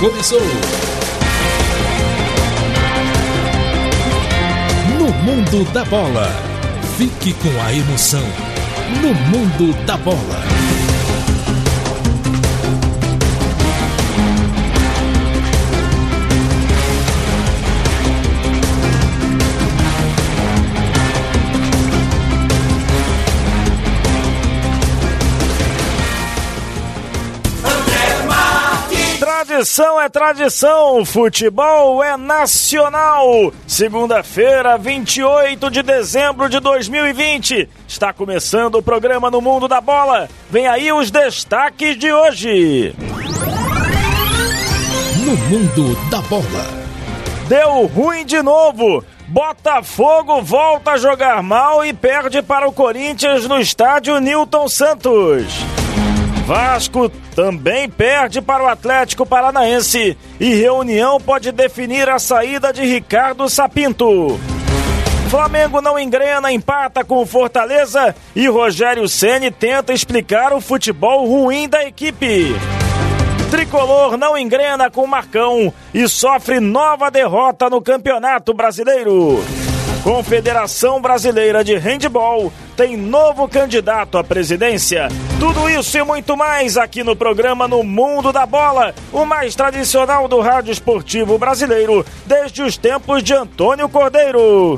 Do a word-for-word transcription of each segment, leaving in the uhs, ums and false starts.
começou. No Mundo da Bola. Fique com a emoção. No Mundo da Bola. Tradição é tradição, futebol é nacional. Segunda-feira, vinte e oito de dezembro de dois mil e vinte. Está começando o programa No Mundo da Bola. Vem aí os destaques de hoje. No Mundo da Bola. Deu ruim de novo. Botafogo volta a jogar mal e perde para o Corinthians no estádio Nilton Santos. Vasco também perde para o Atlético Paranaense e reunião pode definir a saída de Ricardo Sapinto. Flamengo não engrena, empata com o Fortaleza e Rogério Ceni tenta explicar o futebol ruim da equipe. Tricolor não engrena com o Marcão e sofre nova derrota no Campeonato Brasileiro. Confederação Brasileira de Handebol tem novo candidato à presidência. Tudo isso e muito mais aqui no programa No Mundo da Bola, o mais tradicional do rádio esportivo brasileiro desde os tempos de Antônio Cordeiro.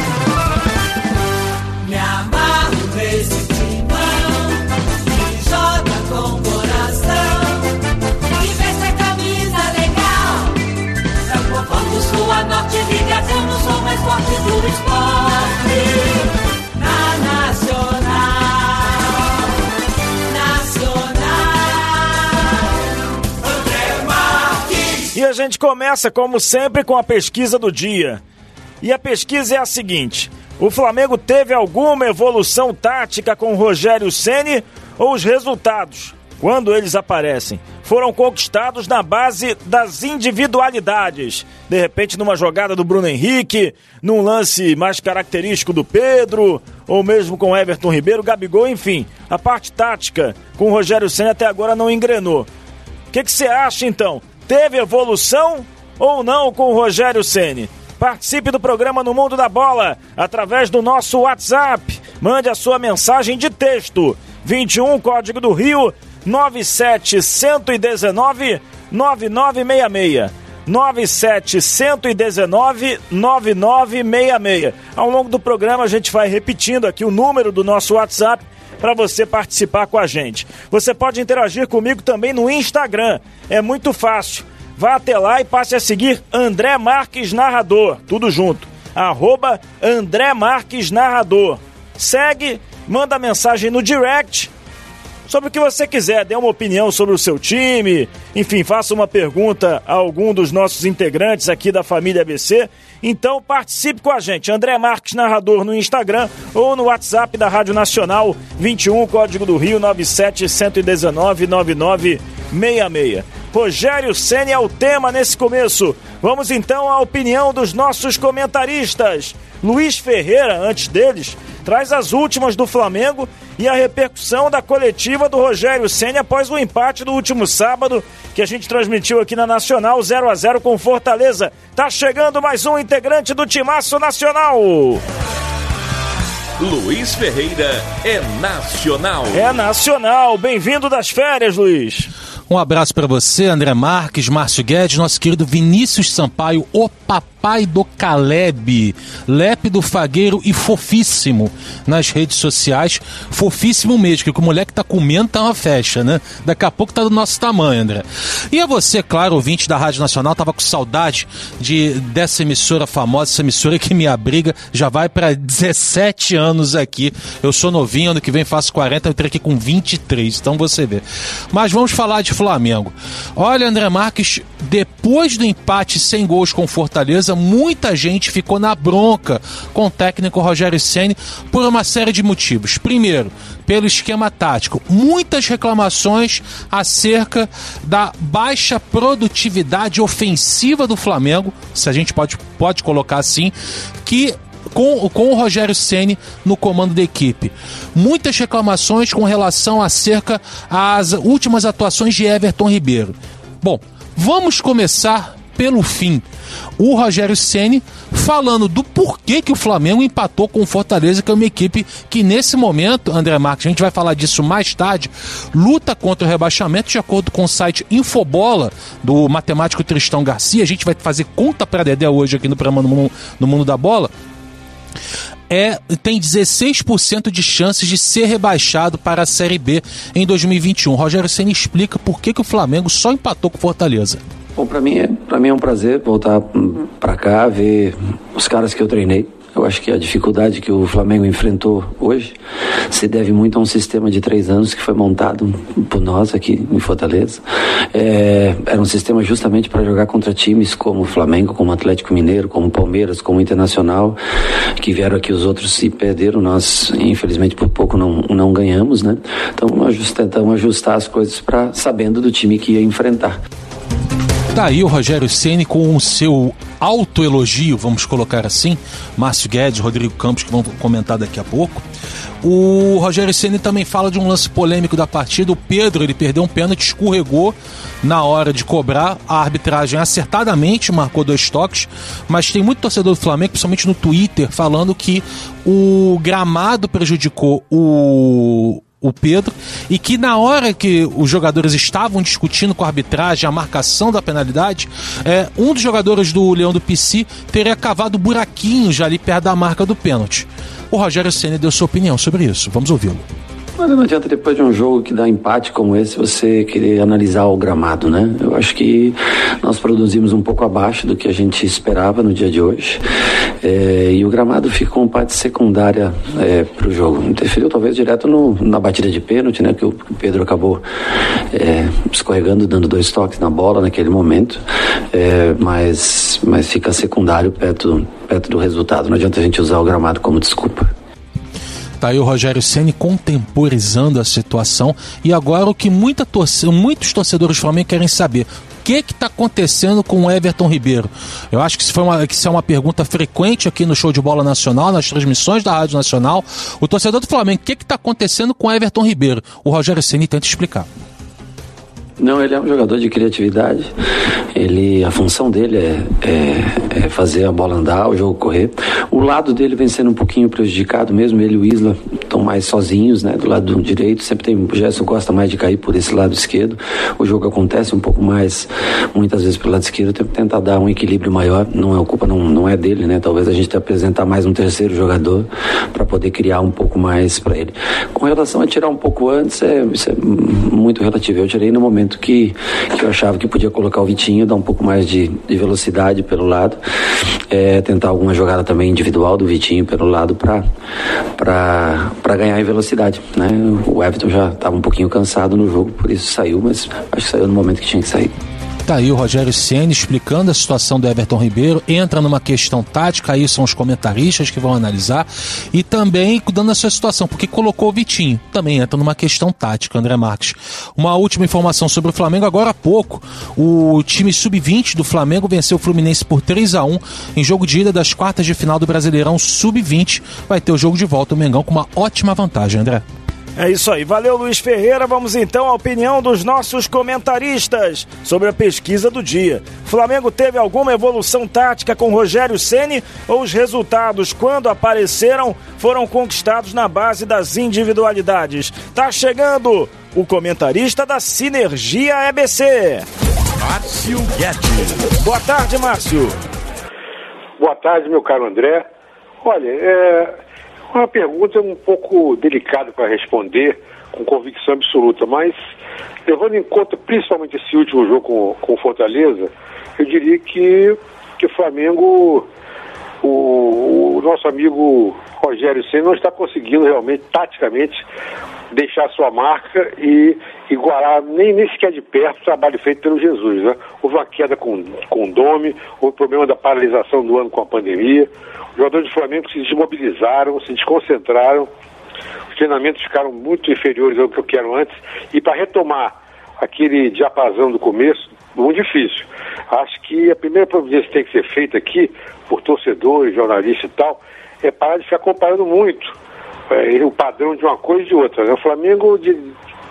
Me amarro nesse timão, que joga com coração, que veste a camisa legal. É o povão do sul a norte, ligazão, sou mais forte do esporte. Na Nacional, Nacional, André Marques. E a gente começa, como sempre, com a pesquisa do dia. E a pesquisa é a seguinte: o Flamengo teve alguma evolução tática com o Rogério Ceni ou os resultados, quando eles aparecem, foram conquistados na base das individualidades? De repente numa jogada do Bruno Henrique, num lance mais característico do Pedro, ou mesmo com Everton Ribeiro, Gabigol, enfim. A parte tática com o Rogério Ceni até agora não engrenou. O que você acha então? Teve evolução ou não com o Rogério Ceni? Participe do programa No Mundo da Bola através do nosso WhatsApp. Mande a sua mensagem de texto. vinte e um, código do Rio, nove sete um nove, nove nove seis seis. nove sete um nove, nove nove seis seis. Ao longo do programa a gente vai repetindo aqui o número do nosso WhatsApp para você participar com a gente. Você pode interagir comigo também no Instagram. É muito fácil. Vá até lá e passe a seguir André Marques Narrador, tudo junto, arroba André Marques Narrador. Segue, manda mensagem no direct sobre o que você quiser, dê uma opinião sobre o seu time, enfim, faça uma pergunta a algum dos nossos integrantes aqui da família A B C. Então participe com a gente, André Marques Narrador no Instagram ou no WhatsApp da Rádio Nacional, vinte e um, código do Rio, nove sete um nove, nove nove seis seis. Rogério Ceni é o tema nesse começo. Vamos então à opinião dos nossos comentaristas. Luiz Ferreira, antes deles, traz as últimas do Flamengo e a repercussão da coletiva do Rogério Ceni após o empate do último sábado, que a gente transmitiu aqui na Nacional, zero a zero com Fortaleza. Tá chegando mais um integrante do Timaço Nacional. Luiz Ferreira é nacional. É nacional. Bem-vindo das férias, Luiz. Um abraço para você, André Marques, Márcio Guedes, nosso querido Vinícius Sampaio, o papai do Caleb, lépido, fagueiro e fofíssimo nas redes sociais. Fofíssimo mesmo, que o moleque tá comendo, tá uma festa, né? Daqui a pouco tá do nosso tamanho, André. E a você, claro, ouvinte da Rádio Nacional, tava com saudade de, dessa emissora famosa, essa emissora que me abriga, já vai para dezessete anos aqui. Eu sou novinho, ano que vem faço quarenta, eu entrei aqui com vinte e três, então você vê. Mas vamos falar de Flamengo. Olha, André Marques, depois do empate sem gols com Fortaleza, muita gente ficou na bronca com o técnico Rogério Ceni por uma série de motivos. Primeiro, pelo esquema tático. Muitas reclamações acerca da baixa produtividade ofensiva do Flamengo, se a gente pode, pode colocar assim, que Com, com o Rogério Ceni no comando da equipe. Muitas reclamações com relação acerca às últimas atuações de Everton Ribeiro. Bom, Vamos começar pelo fim. O Rogério Ceni falando do porquê que o Flamengo empatou com o Fortaleza, que é uma equipe que nesse momento, André Marques, a gente vai falar disso mais tarde, luta contra o rebaixamento, de acordo com o site Infobola, do matemático Tristão Garcia. A gente vai fazer conta pra Dedé hoje aqui no programa no Mundo, no Mundo da Bola. É, tem dezesseis por cento de chances de ser rebaixado para a Série B em dois mil e vinte e um. Rogério Ceni explica por que, que o Flamengo só empatou com o Fortaleza. Bom, para mim, é, para mim é um prazer voltar para cá, ver os caras que eu treinei. Eu acho que a dificuldade que o Flamengo enfrentou hoje se deve muito a um sistema de três anos que foi montado por nós aqui em Fortaleza. É, era um sistema justamente para jogar contra times como o Flamengo, como o Atlético Mineiro, como o Palmeiras, como o Internacional, que vieram aqui os outros e perderam. Nós, infelizmente, por pouco não, não ganhamos, né? Então, tentamos ajustar as coisas pra, sabendo do time que ia enfrentar. Tá aí o Rogério Ceni com o seu autoelogio, vamos colocar assim. Márcio Guedes, Rodrigo Campos, que vão comentar daqui a pouco. O Rogério Ceni também fala de um lance polêmico da partida. O Pedro, ele perdeu um pênalti, escorregou na hora de cobrar. A arbitragem acertadamente marcou dois toques, mas tem muito torcedor do Flamengo, principalmente no Twitter, falando que o gramado prejudicou o... o Pedro, e que na hora que os jogadores estavam discutindo com a arbitragem a marcação da penalidade, é, um dos jogadores do Leão do Pici teria cavado buraquinhos já ali perto da marca do pênalti. O Rogério Ceni deu sua opinião sobre isso. Vamos ouvi-lo. Mas não adianta, depois de um jogo que dá empate como esse, você querer analisar o gramado, né? Eu acho que nós produzimos um pouco abaixo do que a gente esperava no dia de hoje. É, e o gramado ficou uma parte secundária é, para o jogo. Interferiu talvez direto no, na batida de pênalti, né? Que o, o Pedro acabou é, escorregando, dando dois toques na bola naquele momento. É, mas, mas fica secundário perto, perto do resultado. Não adianta a gente usar o gramado como desculpa. Tá aí o Rogério Ceni contemporizando a situação. E agora o que muita torce... muitos torcedores do Flamengo querem saber: o que está acontecendo com o Everton Ribeiro? Eu acho que isso, foi uma, que isso é uma pergunta frequente aqui no Show de Bola Nacional, nas transmissões da Rádio Nacional. O torcedor do Flamengo, o que está acontecendo com o Everton Ribeiro? O Rogério Ceni tenta explicar. Não, ele é um jogador de criatividade. Ele, a função dele é, é, é fazer a bola andar, o jogo correr. O lado dele vem sendo um pouquinho prejudicado mesmo. Ele e o Isla estão mais sozinhos, né, do lado direito. Sempre tem, o Gerson gosta mais de cair por esse lado esquerdo. O jogo acontece um pouco mais, muitas vezes pelo lado esquerdo. Tem que tentar dar um equilíbrio maior. Não é, a culpa não, não é dele, né? Talvez a gente tenha que apresentar mais um terceiro jogador para poder criar um pouco mais para ele. Com relação a tirar um pouco antes, é, isso é muito relativo. Eu tirei no momento Que, que eu achava que podia colocar o Vitinho, dar um pouco mais de, de velocidade pelo lado, é, tentar alguma jogada também individual do Vitinho pelo lado para para ganhar em velocidade, né? O Everton já estava um pouquinho cansado no jogo, por isso saiu, mas acho que saiu no momento que tinha que sair. Tá aí o Rogério Ceni explicando a situação do Everton Ribeiro. Entra numa questão tática, aí são os comentaristas que vão analisar, e também dando a sua situação, porque colocou o Vitinho. Também entra numa questão tática, André Marques. Uma última informação sobre o Flamengo: agora há pouco, o time sub vinte do Flamengo venceu o Fluminense por três a um em jogo de ida das quartas de final do Brasileirão sub vinte. Vai ter o jogo de volta, o Mengão com uma ótima vantagem, André. É isso aí, valeu Luiz Ferreira. Vamos então à opinião dos nossos comentaristas sobre a pesquisa do dia. Flamengo teve alguma evolução tática com Rogério Ceni, ou os resultados, quando apareceram, foram conquistados na base das individualidades? Tá chegando o comentarista da Sinergia E B C, Márcio Guedes. Boa tarde, Márcio. Boa tarde, meu caro André. Olha, é uma pergunta um pouco delicada para responder com convicção absoluta, mas levando em conta principalmente esse último jogo com, com o Fortaleza, eu diria que, que o Flamengo, o, o nosso amigo Rogério Ceni não está conseguindo realmente, taticamente, deixar sua marca e igualar nem, nem sequer de perto o trabalho feito pelo Jesus, né? Houve uma queda com, com o Dome, houve o problema da paralisação do ano com a pandemia. Os jogadores do Flamengo se desmobilizaram, se desconcentraram, os treinamentos ficaram muito inferiores ao que eu quero antes, e para retomar aquele diapasão do começo, muito difícil. Acho que a primeira providência que tem que ser feita aqui, por torcedores, jornalistas e tal, é parar de ficar comparando muito é, o padrão de uma coisa e de outra, né? O Flamengo de,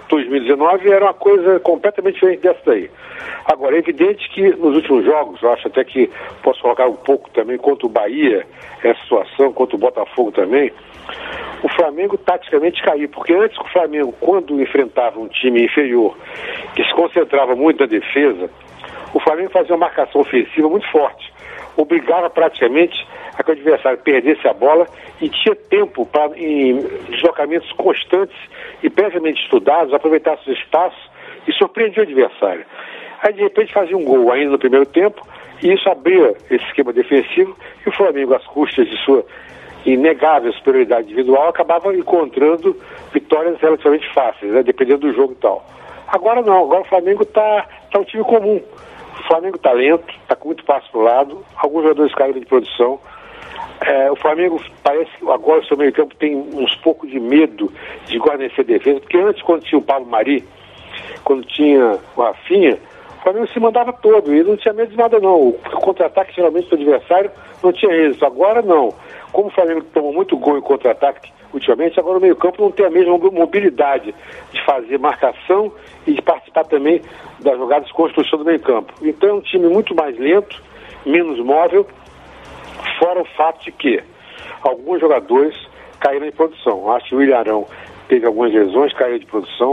dois mil e dezenove era uma coisa completamente diferente dessa daí. Agora, é evidente que nos últimos jogos, eu acho até que posso colocar um pouco também contra o Bahia, essa situação, contra o Botafogo também, o Flamengo taticamente caiu, porque antes o Flamengo, quando enfrentava um time inferior, que se concentrava muito na defesa, o Flamengo fazia uma marcação ofensiva muito forte, obrigava praticamente a que o adversário perdesse a bola e tinha tempo para, em deslocamentos constantes e previamente estudados, aproveitar os espaços e surpreendia o adversário. Aí de repente fazia um gol ainda no primeiro tempo e isso abria esse esquema defensivo e o Flamengo, às custas de sua inegável superioridade individual, acabava encontrando vitórias relativamente fáceis, né, dependendo do jogo e tal. Agora não, agora o Flamengo está tá um time comum. O Flamengo está lento, está com muito passo para o lado, alguns jogadores caíram de produção. É, o Flamengo parece que agora o seu meio campo tem uns poucos de medo de guarnecer a defesa, porque antes, quando tinha o Pablo Mari, quando tinha o Rafinha, o Flamengo se mandava todo e não tinha medo de nada não. O contra-ataque geralmente do adversário não tinha êxito. Agora não. Como o Flamengo tomou muito gol em contra-ataque ultimamente, agora o meio campo não tem a mesma mobilidade de fazer marcação e de participar também das jogadas de construção do meio campo. Então é um time muito mais lento, menos móvel, fora o fato de que alguns jogadores caíram em produção. Acho que o William Arão teve algumas lesões, caiu de produção.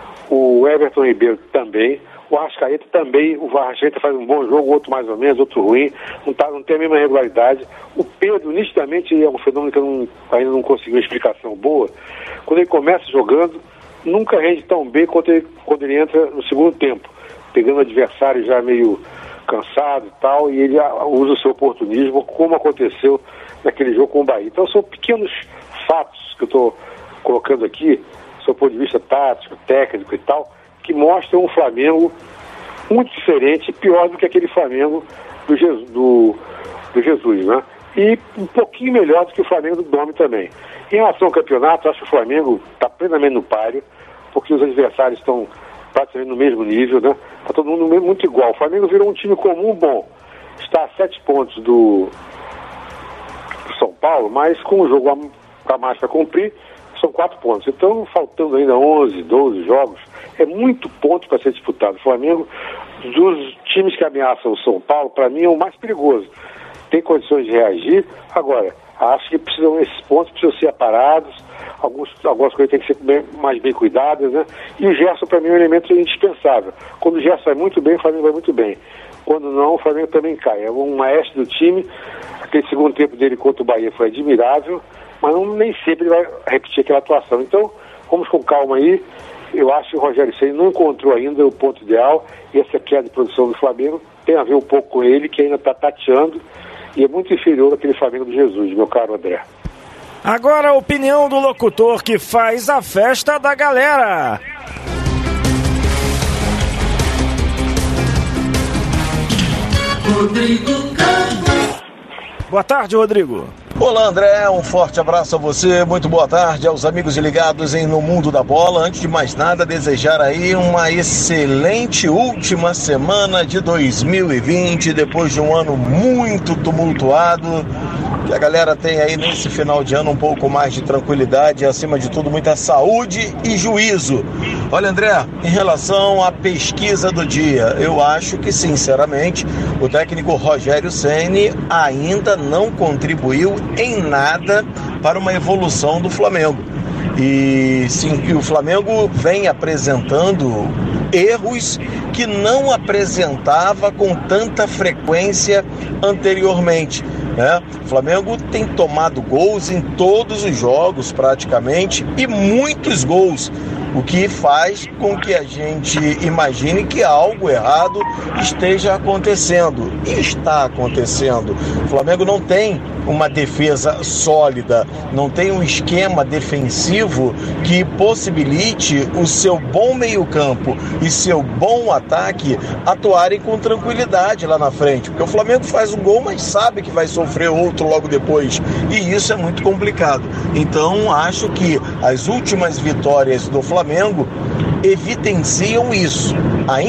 O Everton Ribeiro também. O Arrascaeta também. O Arrascaeta faz um bom jogo, outro mais ou menos, outro ruim. Não, tá, não tem a mesma regularidade. O Pedro, nitidamente, é um fenômeno que eu não, ainda não consegui uma explicação boa. Quando ele começa jogando, nunca rende tão bem quanto ele, quando ele entra no segundo tempo, pegando o adversário já meio cansado e tal, e ele usa o seu oportunismo, como aconteceu naquele jogo com o Bahia. Então são pequenos fatos que eu estou colocando aqui, do seu ponto de vista tático, técnico e tal, que mostram um Flamengo muito diferente, pior do que aquele Flamengo do Jesus, do, do Jesus, né? E um pouquinho melhor do que o Flamengo do Dome também. Em relação ao campeonato, acho que o Flamengo está plenamente no páreo, porque os adversários estão praticamente no mesmo nível, né? Está todo mundo muito igual. O Flamengo virou um time comum bom. Está a sete pontos do, do São Paulo, mas com o jogo a mais para cumprir, são quatro pontos. Então, faltando ainda onze, doze jogos, é muito ponto para ser disputado. O Flamengo, dos times que ameaçam o São Paulo, para mim é o mais perigoso. Tem condições de reagir. Agora, acho que precisam, esses pontos precisam ser aparados. Alguns, algumas coisas têm que ser bem, mais bem cuidadas, né? E o Gerson, para mim, é um elemento indispensável. Quando o Gerson vai muito bem, o Flamengo vai muito bem. Quando não, o Flamengo também cai. É um maestro do time. Aquele segundo tempo dele contra o Bahia foi admirável, mas não, nem sempre ele vai repetir aquela atuação. Então, vamos com calma aí. Eu acho que o Rogério Ceni não encontrou ainda o ponto ideal. E essa queda de produção do Flamengo tem a ver um pouco com ele, que ainda está tateando, e é muito inferior àquele Flamengo do Jesus, meu caro André. Agora a opinião do locutor que faz a festa da galera. Rodrigo Campos. Boa tarde, Rodrigo. Olá, André, um forte abraço a você, muito boa tarde aos amigos ligados em No Mundo da Bola. Antes de mais nada, desejar aí uma excelente última semana de dois mil e vinte, depois de um ano muito tumultuado, que a galera tenha aí nesse final de ano um pouco mais de tranquilidade e, acima de tudo, muita saúde e juízo. Olha, André, em relação à pesquisa do dia, eu acho que, sinceramente, o técnico Rogério Ceni ainda não contribuiu em nada para uma evolução do Flamengo. E sim, o Flamengo vem apresentando erros que não apresentava com tanta frequência anteriormente, né? O Flamengo tem tomado gols em todos os jogos praticamente, e muitos gols, o que faz com que a gente imagine que algo errado esteja acontecendo. E está acontecendo. O Flamengo não tem uma defesa sólida, não tem um esquema defensivo que possibilite o seu bom meio-campo e seu bom ataque atuarem com tranquilidade lá na frente. Porque o Flamengo faz um gol, mas sabe que vai sofrer outro logo depois. E isso é muito complicado. Então, acho que as últimas vitórias do Flamengo evidenciam isso. A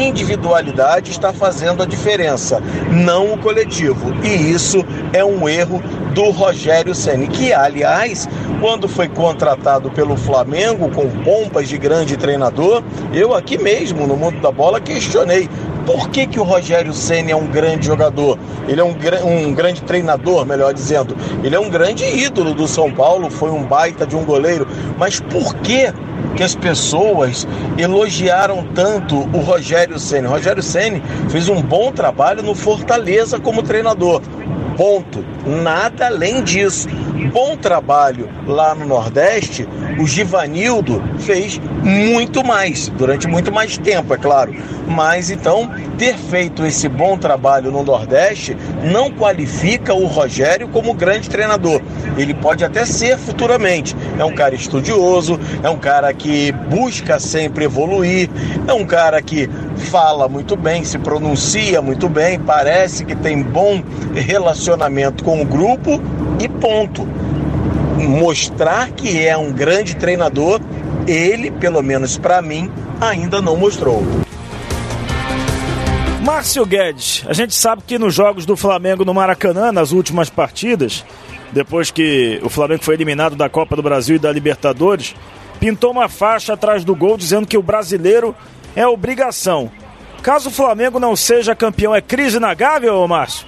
individualidade está fazendo a diferença, não o coletivo. E isso é um erro do Rogério Ceni, que, aliás, quando foi contratado pelo Flamengo com pompas de grande treinador, eu aqui mesmo, no Mundo da Bola, questionei por que que o Rogério Ceni é um grande jogador. Ele é um, um grande treinador, melhor dizendo. Ele é um grande ídolo do São Paulo, foi um baita de um goleiro. Mas por que que as pessoas elogiaram tanto o Rogério Ceni? O Rogério Ceni fez um bom trabalho no Fortaleza como treinador. Ponto. Nada além disso. Bom trabalho lá no Nordeste, o Givanildo fez muito mais, durante muito mais tempo, é claro. Mas então, ter feito esse bom trabalho no Nordeste não qualifica o Rogério como grande treinador. Ele pode até ser futuramente. É um cara estudioso, é um cara que busca sempre evoluir, é um cara que fala muito bem, se pronuncia muito bem, parece que tem bom relacionamento com o grupo e ponto. Mostrar que é um grande treinador, ele, pelo menos para mim, ainda não mostrou. Márcio Guedes, a gente sabe que nos jogos do Flamengo no Maracanã, nas últimas partidas, depois que o Flamengo foi eliminado da Copa do Brasil e da Libertadores, pintou uma faixa atrás do gol dizendo que o brasileiro é obrigação. Caso o Flamengo não seja campeão, é crise na Gávea, ô Márcio?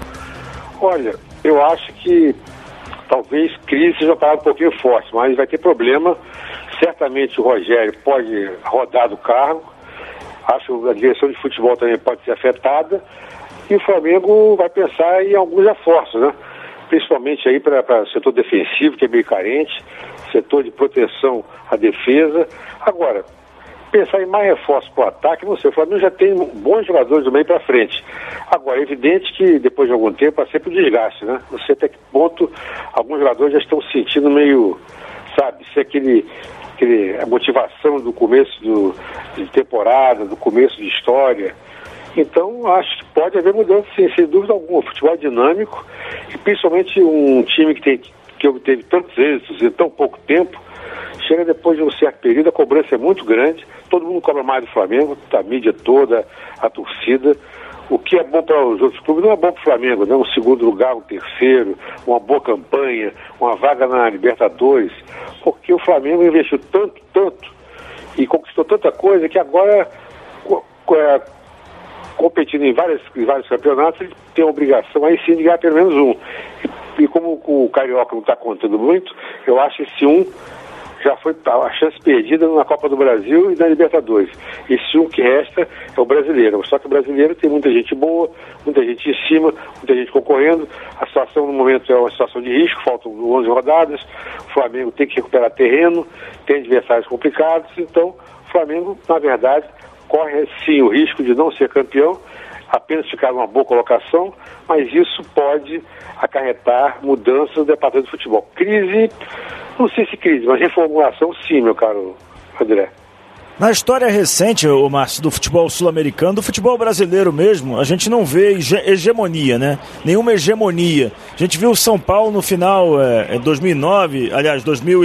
Olha, eu acho que talvez crise seja uma palavra um pouquinho forte, mas vai ter problema. Certamente o Rogério pode rodar do cargo. Acho que a direção de futebol também pode ser afetada. E o Flamengo vai pensar em alguns reforços, né? Principalmente aí para o setor defensivo, que é meio carente, setor de proteção à defesa. Agora, pensar em mais reforços para o ataque, não sei, o Flamengo já tem bons jogadores do meio para frente. Agora, é evidente que depois de algum tempo há sempre um desgaste, né? Não sei até que ponto alguns jogadores já estão se sentindo meio, sabe, se aquele, aquele, a motivação do começo do, de temporada, do começo de história. Então, acho que pode haver mudança, sim, sem dúvida alguma. O futebol é dinâmico e principalmente um time que, tem, que obteve tantos êxitos em tão pouco tempo, chega depois de um certo período, a cobrança é muito grande, todo mundo cobra mais do Flamengo, a mídia toda, a torcida. O que é bom para os outros clubes não é bom para o Flamengo, né? Um segundo lugar, um terceiro, uma boa campanha, uma vaga na Libertadores, porque o Flamengo investiu tanto, tanto, e conquistou tanta coisa que agora, é, competindo em, várias, em vários campeonatos, ele tem a obrigação aí sim de ganhar pelo menos um. E, e como o Carioca não está contando muito, eu acho esse um já foi a chance perdida na Copa do Brasil e na Libertadores. Esse um que resta é o brasileiro. Só que o brasileiro tem muita gente boa, muita gente em cima, muita gente concorrendo. A situação no momento é uma situação de risco, faltam onze rodadas, o Flamengo tem que recuperar terreno, tem adversários complicados, então o Flamengo, na verdade, corre sim o risco de não ser campeão, apenas ficar numa boa colocação, mas isso pode acarretar mudanças no departamento de futebol. Crise, não sei se crise, mas reformulação sim, meu caro André. Na história recente, ô Márcio, do futebol sul-americano, do futebol brasileiro mesmo, a gente não vê hege- hegemonia, né? Nenhuma hegemonia. A gente viu o São Paulo no final, é, dois mil e nove, aliás, dois mil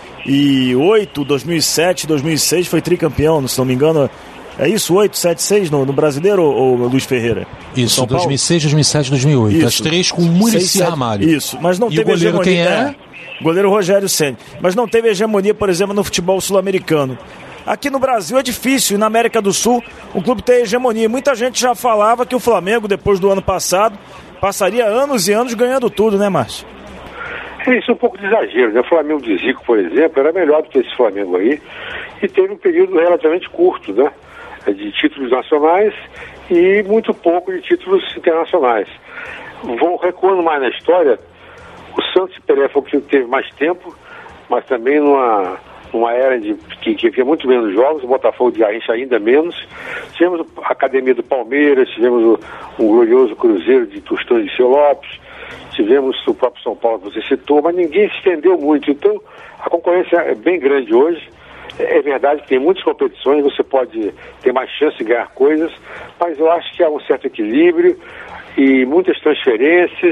e oito, dois mil e sete, dois mil e seis, foi tricampeão, se não me engano. É isso, oito, sete, seis no, no brasileiro, ou, ou Luiz Ferreira? Isso, dois mil e seis, dois mil e sete, dois mil e oito. Isso. As três com o Muricy Ramalho. Isso, mas não e teve o goleiro hegemonia. quem é? é? Goleiro Rogério Ceni. Mas não teve hegemonia, por exemplo, no futebol sul-americano. Aqui no Brasil é difícil, e na América do Sul o clube tem hegemonia. Muita gente já falava que o Flamengo, depois do ano passado, passaria anos e anos ganhando tudo, né, Márcio? Isso é um pouco de exagero, né? O Flamengo de Zico, por exemplo, era melhor do que esse Flamengo aí, e teve um período relativamente curto, né? De títulos nacionais e muito pouco de títulos internacionais. Vou recuando mais na história, o Santos e Pelé foi o que teve mais tempo, mas também numa, numa era de, que, que havia muito menos jogos, o Botafogo de Garrincha ainda menos. Tivemos a Academia do Palmeiras, tivemos o, um glorioso Cruzeiro de Tostão de Seu Lopes, tivemos o próprio São Paulo que você citou, mas ninguém se estendeu muito, então a concorrência é bem grande hoje. É verdade que tem muitas competições, você pode ter mais chance de ganhar coisas, mas eu acho que há um certo equilíbrio e muitas transferências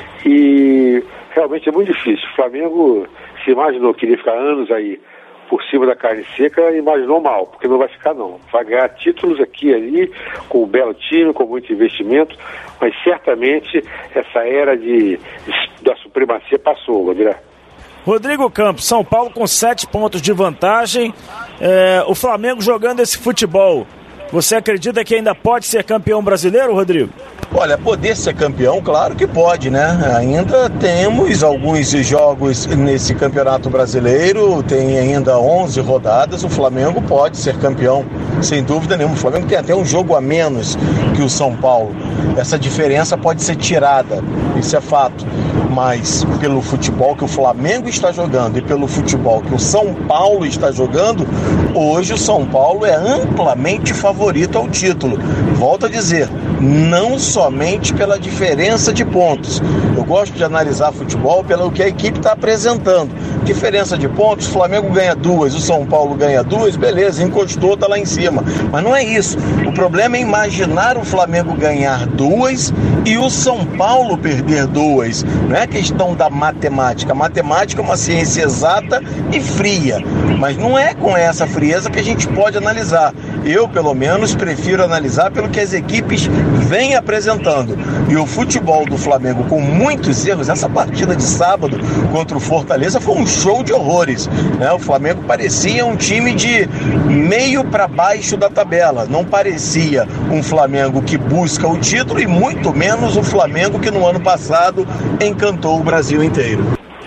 e realmente é muito difícil. O Flamengo se imaginou que iria ficar anos aí por cima da carne seca, imaginou mal, porque não vai ficar não. Vai ganhar títulos aqui e ali, com um belo time, com muito investimento, mas certamente essa era de, da supremacia passou, André. Rodrigo Campos, São Paulo com sete pontos de vantagem, é, o Flamengo jogando esse futebol. Você acredita que ainda pode ser campeão brasileiro, Rodrigo? Olha, poder ser campeão, claro que pode, né? Ainda temos alguns jogos nesse campeonato brasileiro, tem ainda onze rodadas, o Flamengo pode ser campeão, sem dúvida nenhuma. O Flamengo tem até um jogo a menos que o São Paulo. Essa diferença pode ser tirada, isso é fato. Mas pelo futebol que o Flamengo está jogando e pelo futebol que o São Paulo está jogando, hoje o São Paulo é amplamente favorito ao título. Volto a dizer, não somente pela diferença de pontos. Eu gosto de analisar futebol pelo que a equipe está apresentando. Diferença de pontos, o Flamengo ganha duas, o São Paulo ganha duas, beleza, encostou, está lá em cima. Mas não é isso. O problema é imaginar o Flamengo ganhar duas e o São Paulo perder duas. Não é questão da matemática. A matemática é uma ciência exata e fria. Mas não é com essa frieza que a gente pode analisar. Eu, pelo menos, prefiro analisar pelo que as equipes vêm apresentando. E o futebol do Flamengo, com muitos erros, essa partida de sábado contra o Fortaleza foi um show de horrores, né? O Flamengo parecia um time de meio para baixo da tabela. Não parecia um Flamengo que busca o título e muito menos o Flamengo que no ano passado encantou o Brasil inteiro.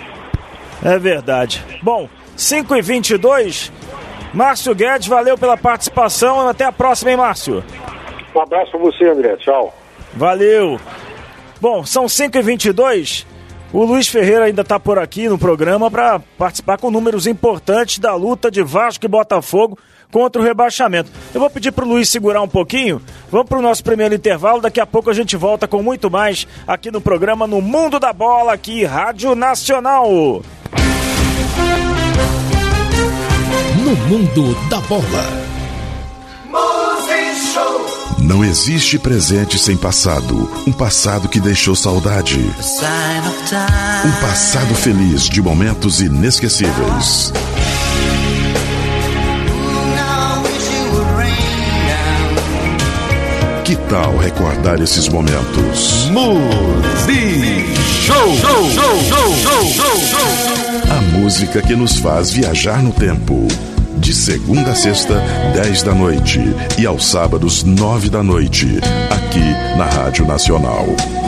É verdade. Bom, cinco e vinte e dois... Márcio Guedes, valeu pela participação. Até a próxima, hein, Márcio? Um abraço pra você, André. Tchau. Valeu. Bom, são cinco e vinte e dois. O Luiz Ferreira ainda está por aqui no programa para participar com números importantes da luta de Vasco e Botafogo contra o rebaixamento. Eu vou pedir para o Luiz segurar um pouquinho. Vamos para o nosso primeiro intervalo. Daqui a pouco a gente volta com muito mais aqui no programa No Mundo da Bola, aqui Rádio Nacional. No Mundo da Bola. Não existe presente sem passado. Um passado que deixou saudade. Um passado feliz de momentos inesquecíveis. Que tal recordar esses momentos? Music Show! Show! Show! Show! Show! Show! Show! A música que nos faz viajar no tempo. De segunda a sexta, dez da noite. E aos sábados, nove da noite. Aqui na Rádio Nacional.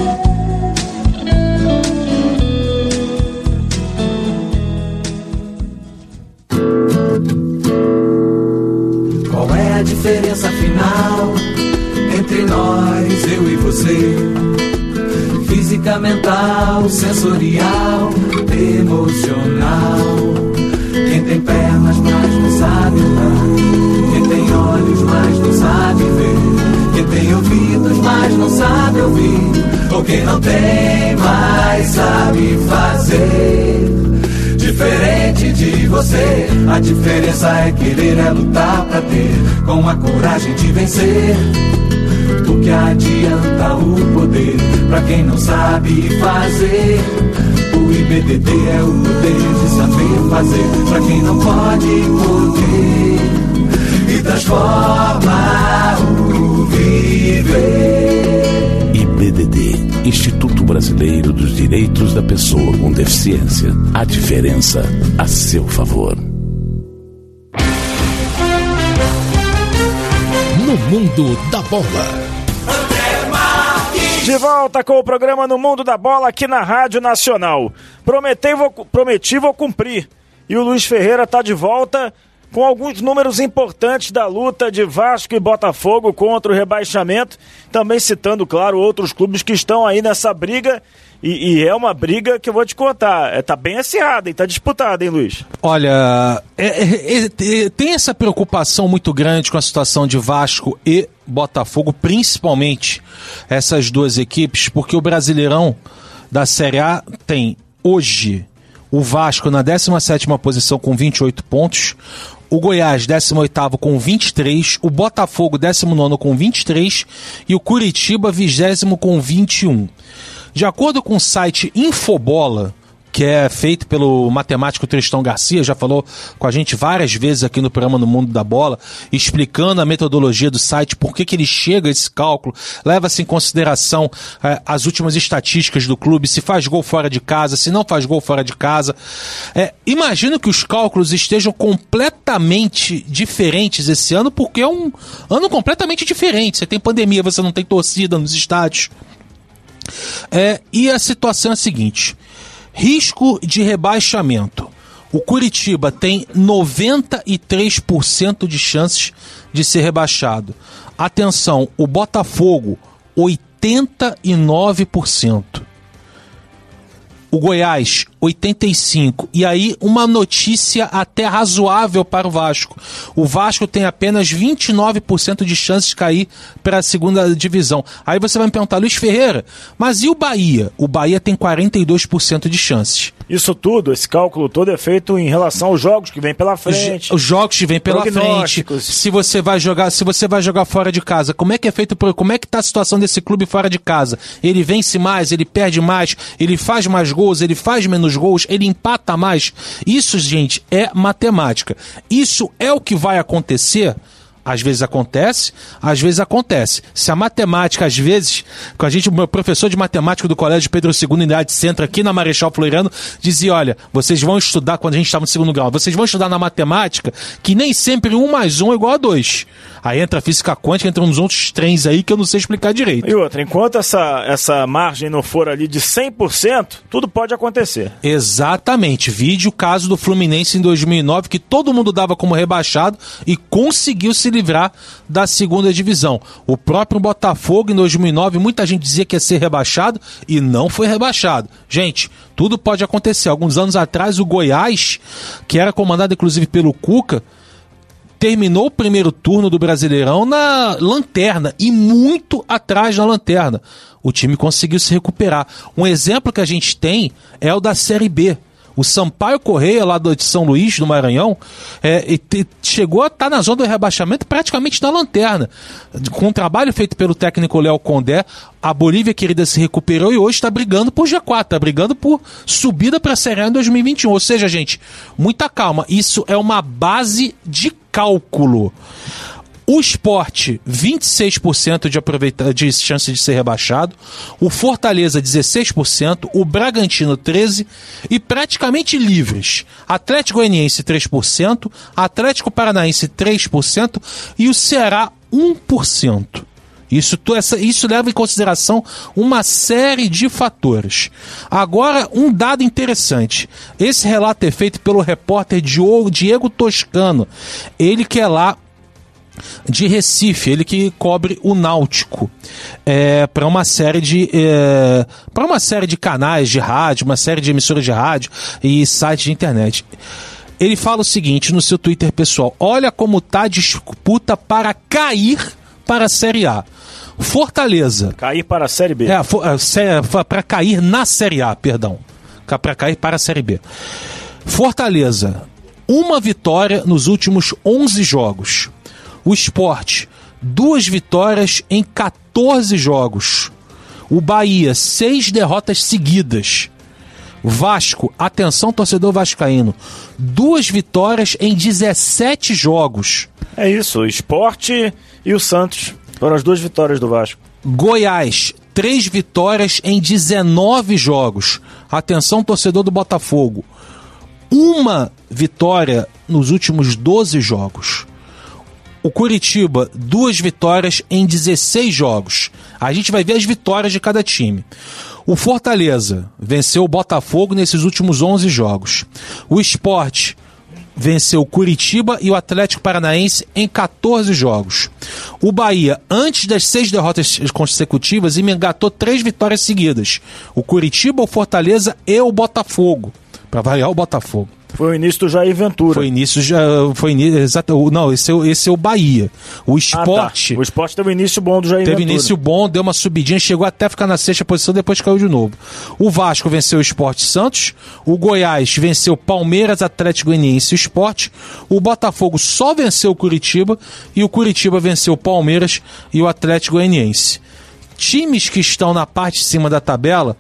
Qual é a diferença final entre nós, eu e você? Física, mental, sensorial, emocional. Quem tem pernas, mas não sabe andar. Quem tem olhos, mas não sabe ver. Quem tem ouvidos, mas não sabe ouvir. Ou quem não tem, mas sabe fazer. Diferente de você, a diferença é querer, é lutar pra ter, com a coragem de vencer. O que adianta o poder pra quem não sabe fazer? O I B D D é o poder de saber fazer pra quem não pode poder e transforma o viver. I B D D, Instituto Brasileiro dos Direitos da Pessoa com Deficiência. A diferença a seu favor. No Mundo da Bola. De volta com o programa No Mundo da Bola aqui na Rádio Nacional. Prometi, vou, prometi, vou cumprir. E o Luiz Ferreira está de volta com alguns números importantes da luta de Vasco e Botafogo contra o rebaixamento. Também citando, claro, outros clubes que estão aí nessa briga. E, e é uma briga que eu vou te contar. É, tá bem acirrada, hein? Tá disputada, hein, Luiz? Olha, é, é, é, tem essa preocupação muito grande com a situação de Vasco e Botafogo, principalmente essas duas equipes, porque o Brasileirão da Série A tem hoje o Vasco na décima sétima posição com vinte e oito pontos, o Goiás décimo oitavo com vinte e três, o Botafogo décimo nono com vinte e três e o Curitiba vigésimo com vinte e um. De acordo com o site Infobola, que é feito pelo matemático Tristão Garcia, já falou com a gente várias vezes aqui no programa No Mundo da Bola, explicando a metodologia do site, por que que ele chega a esse cálculo, leva-se em consideração eh, as últimas estatísticas do clube, se faz gol fora de casa, se não faz gol fora de casa. É, imagino que os cálculos estejam completamente diferentes esse ano, porque é um ano completamente diferente. Você tem pandemia, você não tem torcida nos estádios. É, e a situação é a seguinte: risco de rebaixamento. O Curitiba tem noventa e três por cento de chances de ser rebaixado. Atenção, o Botafogo, oitenta e nove por cento. O Goiás, oitenta e cinco por cento. E aí, uma notícia até razoável para o Vasco. O Vasco tem apenas vinte e nove por cento de chances de cair para a segunda divisão. Aí você vai me perguntar, Luiz Ferreira, mas e o Bahia? O Bahia tem quarenta e dois por cento de chances. Isso tudo, esse cálculo todo é feito em relação aos jogos que vêm pela frente. Os jogos que vêm pela frente. Se você vai jogar, se você vai jogar fora de casa, como é que é feito, como é que está a situação desse clube fora de casa? Ele vence mais, ele perde mais, ele faz mais gols, ele faz menos gols, ele empata mais. Isso, gente, é matemática. Isso é o que vai acontecer. Às vezes acontece, às vezes acontece. Se a matemática, às vezes, com a gente, o meu professor de matemática do Colégio Pedro segundo, Unidade Centro, aqui na Marechal Floriano, dizia, olha, vocês vão estudar, quando a gente estava no segundo grau, vocês vão estudar na matemática que nem sempre um mais um é igual a dois. Aí entra a física quântica, entra uns outros trens aí que eu não sei explicar direito. E outra, enquanto essa, essa margem não for ali de cem por cento, tudo pode acontecer. Exatamente. Vide o caso do Fluminense em dois mil e nove, que todo mundo dava como rebaixado e conseguiu se livrar da segunda divisão. O próprio Botafogo em dois mil e nove, muita gente dizia que ia ser rebaixado e não foi rebaixado. Gente, tudo pode acontecer. Alguns anos atrás, o Goiás, que era comandado inclusive pelo Cuca, terminou o primeiro turno do Brasileirão na lanterna e muito atrás da lanterna. O time conseguiu se recuperar. Um exemplo que a gente tem é o da Série B. O Sampaio Correia, lá de São Luís, do Maranhão, é, te, chegou a estar na zona do rebaixamento praticamente na lanterna. Com um trabalho feito pelo técnico Léo Condé, a Bolívia querida se recuperou e hoje está brigando por G quatro, está brigando por subida para a Série A em dois mil e vinte e um. Ou seja, gente, muita calma. Isso é uma base de cálculo. O Sport, vinte e seis por cento de, aproveita... de chance de ser rebaixado. O Fortaleza, dezesseis por cento. O Bragantino, treze por cento. E praticamente livres. Atlético Goianiense, três por cento. Atlético Paranaense, três por cento. E o Ceará, um por cento. Isso, isso leva em consideração uma série de fatores. Agora, um dado interessante. Esse relato é feito pelo repórter Diego Toscano. Ele que é lá de Recife, ele que cobre o Náutico, é, para uma série de é, para uma série de canais de rádio, uma série de emissoras de rádio e sites de internet. Ele fala o seguinte no seu Twitter pessoal: olha como tá a disputa para cair para a Série A. Fortaleza. Cair para a Série B. É, para cair na Série A, perdão. Para cair para a Série B. Fortaleza, uma vitória nos últimos onze jogos. O Sport, duas vitórias em catorze jogos. O Bahia, seis derrotas seguidas. Vasco, atenção torcedor vascaíno, duas vitórias em dezessete jogos. É isso, o Sport e o Santos foram as duas vitórias do Vasco. Goiás, três vitórias em dezenove jogos. Atenção torcedor do Botafogo, uma vitória nos últimos doze jogos. O Curitiba, duas vitórias em dezesseis jogos. A gente vai ver as vitórias de cada time. O Fortaleza venceu o Botafogo nesses últimos onze jogos. O Sport venceu o Curitiba e o Atlético Paranaense em catorze jogos. O Bahia, antes das seis derrotas consecutivas, engatou três vitórias seguidas. O Curitiba, o Fortaleza e o Botafogo. Para variar o Botafogo. Foi o início do Jair Ventura. Foi início já foi exato. Não, esse é, esse é o Bahia. O Sport. Ah, tá. O Sport teve um início bom do Jair teve Ventura. Teve início bom, deu uma subidinha, chegou até ficar na sexta posição, depois caiu de novo. O Vasco venceu o Sport Santos. O Goiás venceu Palmeiras, Atlético Goianiense e o Sport. O Botafogo só venceu o Curitiba e o Curitiba venceu o Palmeiras e o Atlético Goianiense. Times que estão na parte de cima da tabela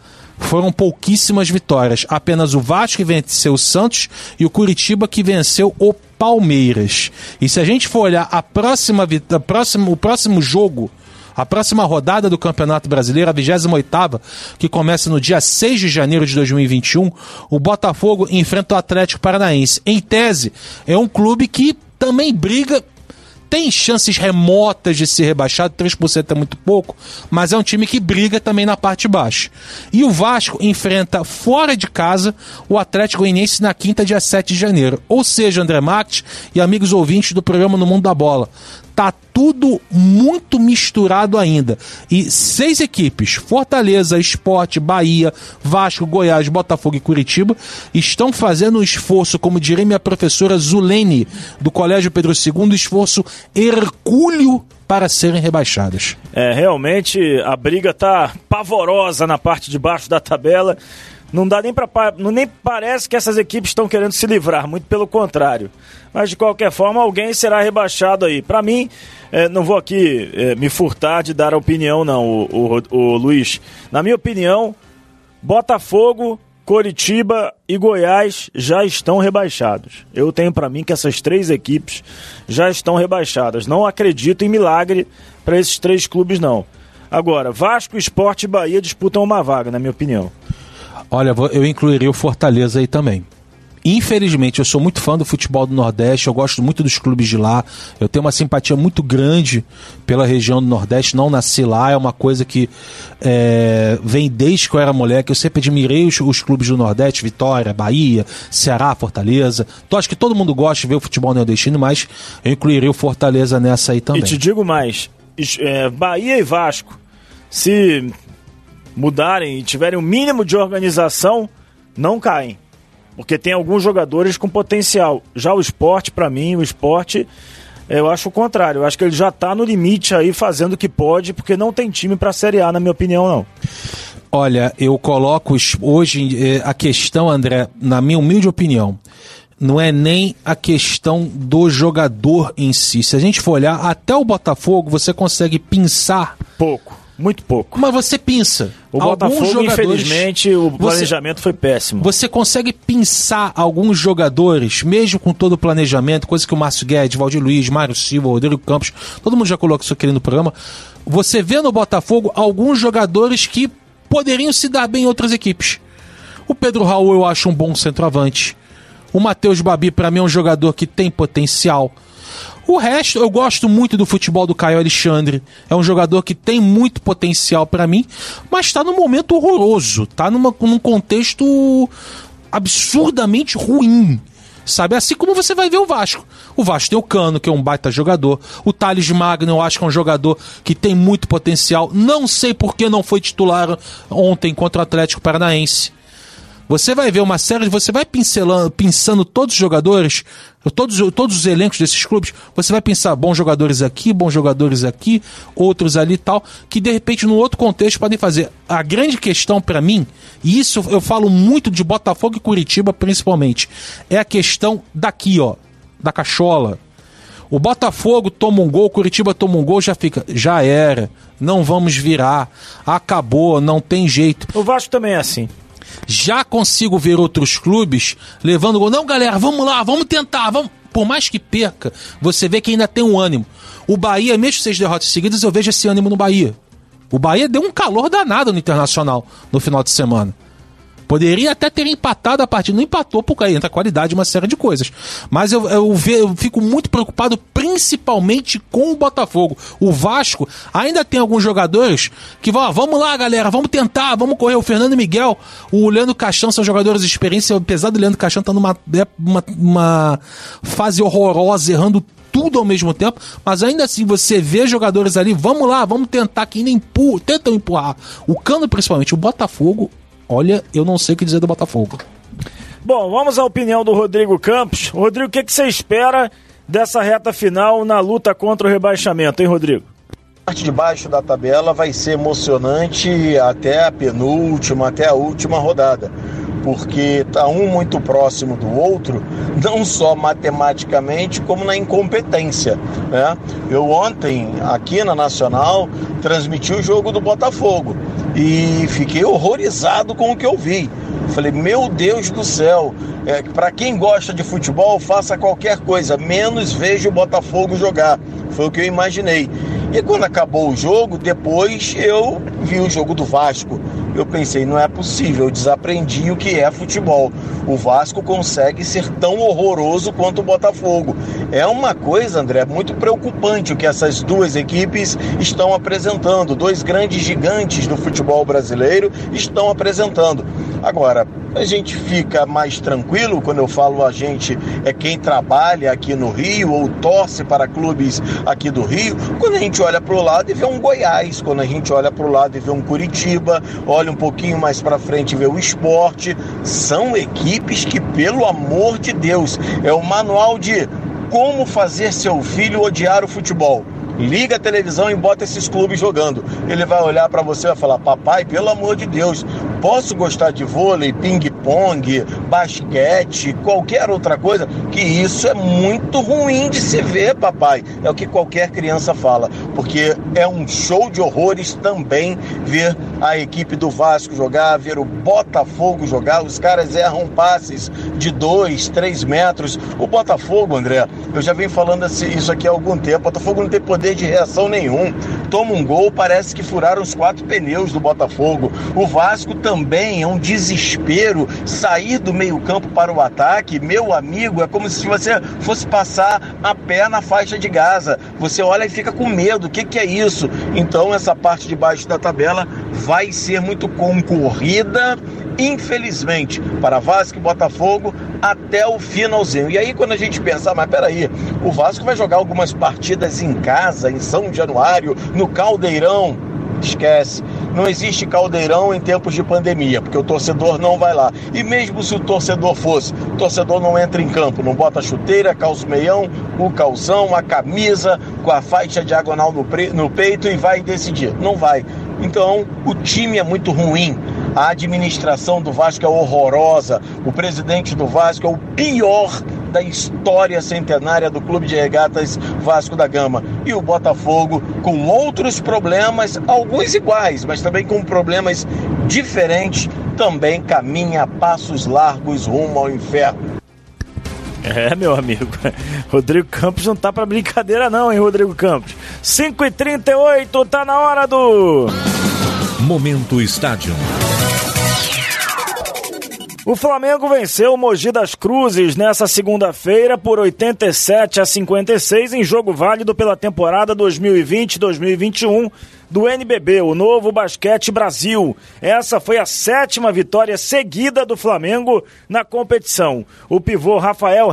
foram pouquíssimas vitórias. Apenas o Vasco que venceu o Santos e o Curitiba que venceu o Palmeiras. E se a gente for olhar a próxima, a próxima, o próximo jogo, a próxima rodada do Campeonato Brasileiro, a vigésima oitava, que começa no dia seis de janeiro de dois mil e vinte e um, o Botafogo enfrenta o Atlético Paranaense. Em tese, é um clube que também briga, tem chances remotas de ser rebaixado, três por cento é muito pouco, mas é um time que briga também na parte de baixo. E o Vasco enfrenta fora de casa o Atlético Goianiense na quinta, dia sete de janeiro. Ou seja, André Marques e amigos ouvintes do programa No Mundo da Bola, tá tudo muito misturado ainda. E seis equipes, Fortaleza, Sport, Bahia, Vasco, Goiás, Botafogo e Curitiba, estão fazendo um esforço, como diria minha professora Zulene, do Colégio Pedro segundo, esforço hercúleo para serem rebaixadas. É, realmente a briga tá pavorosa na parte de baixo da tabela. Não dá nem para nem parece que essas equipes estão querendo se livrar, muito pelo contrário. Mas de qualquer forma, alguém será rebaixado aí. Para mim, é, não vou aqui é, me furtar de dar a opinião, não, o, o, o Luiz. Na minha opinião, Botafogo, Coritiba e Goiás já estão rebaixados. Eu tenho para mim que essas três equipes já estão rebaixadas. Não acredito em milagre para esses três clubes, não. Agora, Vasco, Sport e Bahia disputam uma vaga, na minha opinião. Olha, eu incluiria o Fortaleza aí também. Infelizmente, eu sou muito fã do futebol do Nordeste, eu gosto muito dos clubes de lá, eu tenho uma simpatia muito grande pela região do Nordeste, não nasci lá, é uma coisa que é, vem desde que eu era moleque, eu sempre admirei os, os clubes do Nordeste, Vitória, Bahia, Ceará, Fortaleza. Então acho que todo mundo gosta de ver o futebol nordestino, mas eu incluiria o Fortaleza nessa aí também. E te digo mais, é, Bahia e Vasco, se mudarem e tiverem o mínimo de organização, não caem. Porque tem alguns jogadores com potencial. Já o Sport, para mim, o Sport, eu acho o contrário. Eu acho que ele já tá no limite aí, fazendo o que pode, porque não tem time pra Série A, na minha opinião, não. Olha, eu coloco hoje a questão, André, na minha humilde opinião, não é nem a questão do jogador em si. Se a gente for olhar, até o Botafogo você consegue pensar pouco. Muito pouco. Mas você pinça. O Botafogo, infelizmente, o planejamento você, foi péssimo. Você consegue pensar alguns jogadores, mesmo com todo o planejamento, coisa que o Márcio Guedes, Valdir Luiz, Mário Silva, Rodrigo Campos, todo mundo já colocou isso aqui no programa. Você vê no Botafogo alguns jogadores que poderiam se dar bem em outras equipes. O Pedro Raul eu acho um bom centroavante. O Matheus Babi, para mim, é um jogador que tem potencial. O resto, eu gosto muito do futebol do Caio Alexandre. É um jogador que tem muito potencial pra mim, mas está num momento horroroso. Está numa, num contexto absurdamente ruim. Sabe? Assim como você vai ver o Vasco. O Vasco tem o Cano, que é um baita jogador. O Thales Magno, eu acho que é um jogador que tem muito potencial. Não sei por que não foi titular ontem contra o Atlético Paranaense. Você vai ver uma série, você vai pincelando, pensando todos os jogadores, todos, todos os elencos desses clubes, você vai pensar bons jogadores aqui, bons jogadores aqui, outros ali e tal, que de repente num outro contexto podem fazer. A grande questão pra mim, e isso eu falo muito de Botafogo e Curitiba principalmente, é a questão daqui, ó, da cachola. O Botafogo toma um gol, o Curitiba toma um gol, já fica, já era, não vamos virar, acabou, não tem jeito. O Vasco também é assim. Já consigo ver outros clubes levando gol. Não, galera, vamos lá, vamos tentar. Vamos. Por mais que perca, você vê que ainda tem um ânimo. O Bahia, mesmo seis derrotas seguidas, eu vejo esse ânimo no Bahia. O Bahia deu um calor danado no Internacional no final de semana. Poderia até ter empatado a partida, não empatou porque aí entra qualidade e uma série de coisas. Mas eu, eu, eu fico muito preocupado principalmente com o Botafogo. O Vasco ainda tem alguns jogadores que vão, ah, vamos lá galera, vamos tentar, vamos correr. O Fernando Miguel, o Leandro Caixão são jogadores de experiência, apesar do Leandro Caixão estar numa uma, uma fase horrorosa, errando tudo ao mesmo tempo, mas ainda assim você vê jogadores ali, vamos lá, vamos tentar, que ainda empurram, tentam empurrar. O Cano principalmente, o Botafogo, olha, eu não sei o que dizer do Botafogo. Bom, vamos à opinião do Rodrigo Campos. Rodrigo, o que, que você espera dessa reta final na luta contra o rebaixamento, hein, Rodrigo? A parte de baixo da tabela vai ser emocionante até a penúltima, até a última rodada, porque está um muito próximo do outro, não só matematicamente, como na incompetência, né? Eu ontem, aqui na Nacional, transmiti o jogo do Botafogo. e fiquei horrorizado com o que eu vi. Falei, meu Deus do céu, é, para quem gosta de futebol, faça qualquer coisa, menos veja o Botafogo jogar. Foi o que eu imaginei. E quando acabou o jogo, depois eu vi o jogo do Vasco. Eu pensei, não é possível, eu desaprendi o que é futebol. O Vasco consegue ser tão horroroso quanto o Botafogo. É uma coisa, André, muito preocupante o que essas duas equipes estão apresentando. Dois grandes gigantes do futebol brasileiro estão apresentando. Agora, a gente fica mais tranquilo, quando eu falo a gente, é quem trabalha aqui no Rio ou torce para clubes aqui do Rio, quando a gente olha para o lado e vê um Goiás, quando a gente olha para o lado e vê um Curitiba, olha um pouquinho mais para frente e vê o Sport, são equipes que, pelo amor de Deus, é o manual de como fazer seu filho odiar o futebol. Liga a televisão e bota esses clubes jogando. Ele vai olhar para você e vai falar, papai, pelo amor de Deus, posso gostar de vôlei, ping-pong, basquete, qualquer outra coisa, que isso é muito ruim de se ver, papai. É o que qualquer criança fala, porque é um show de horrores também ver a equipe do Vasco jogar, ver o Botafogo jogar. Os caras erram passes de dois, três metros. O Botafogo, André, eu já venho falando isso aqui há algum tempo, o Botafogo não tem poder de reação nenhum. Toma um gol, parece que furaram os quatro pneus do Botafogo. O Vasco também é um desespero sair do meio campo para o ataque. Meu amigo, é como se você fosse passar a pé na faixa de Gaza. Você olha e fica com medo. O que, que é isso? Então essa parte de baixo da tabela vai ser muito concorrida, infelizmente, para Vasco e Botafogo até o finalzinho. E aí quando a gente pensar, mas peraí, o Vasco vai jogar algumas partidas em casa, em São Januário, no Caldeirão. Esquece, não existe Caldeirão em tempos de pandemia, porque o torcedor não vai lá. E mesmo se o torcedor fosse, o torcedor não entra em campo, não bota a chuteira, calça o meião, o calção, a camisa, com a faixa diagonal no, pre- no peito e vai decidir. Não vai. Então, o time é muito ruim. A administração do Vasco é horrorosa. O presidente do Vasco é o pior da história centenária do Clube de Regatas Vasco da Gama. E o Botafogo, com outros problemas, alguns iguais, mas também com problemas diferentes, também caminha a passos largos rumo ao inferno. É, meu amigo, Rodrigo Campos não tá pra brincadeira não, hein, Rodrigo Campos. cinco e trinta e oito, tá na hora do... Momento Estádio. O Flamengo venceu o Mogi das Cruzes nessa segunda-feira por oitenta e sete a cinquenta e seis em jogo válido pela temporada dois mil e vinte dois mil e vinte e um do N B B, o Novo Basquete Brasil. Essa foi a sétima vitória seguida do Flamengo na competição. O pivô Rafael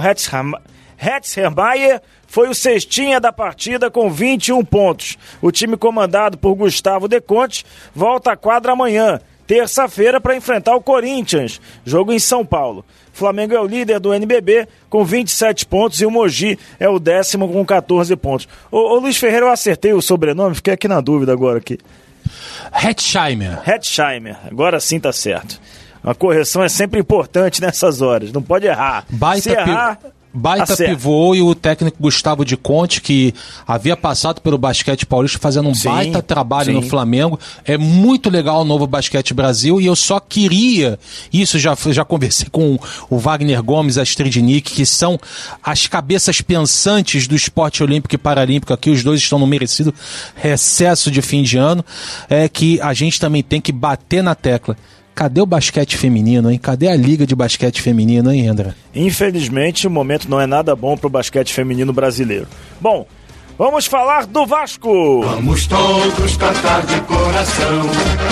Hetzhermaier foi o cestinha da partida com vinte e um pontos. O time comandado por Gustavo De Conte volta à quadra amanhã, terça-feira, para enfrentar o Corinthians, jogo em São Paulo. Flamengo é o líder do N B B com vinte e sete pontos e o Mogi é o décimo com catorze pontos. Ô, ô Luiz Ferreira, eu acertei o sobrenome, fiquei aqui na dúvida agora aqui. Hetzheimer. Hetzheimer, agora sim tá certo. A correção é sempre importante nessas horas, não pode errar. Baita Se errar... Pi... Baita Acerta. Pivô e o técnico Gustavo de Conte, que havia passado pelo basquete paulista fazendo um sim, baita trabalho sim. no Flamengo. É muito legal o Novo Basquete Brasil e eu só queria, isso já, já conversei com o Wagner Gomes, a Stridnik, que são as cabeças pensantes do esporte olímpico e paralímpico aqui, os dois estão no merecido recesso de fim de ano, é que a gente também tem que bater na tecla. Cadê o basquete feminino, hein? Cadê a liga de basquete feminino, hein, André? Infelizmente, o momento não é nada bom pro basquete feminino brasileiro. Bom, vamos falar do Vasco. Vamos todos cantar de coração,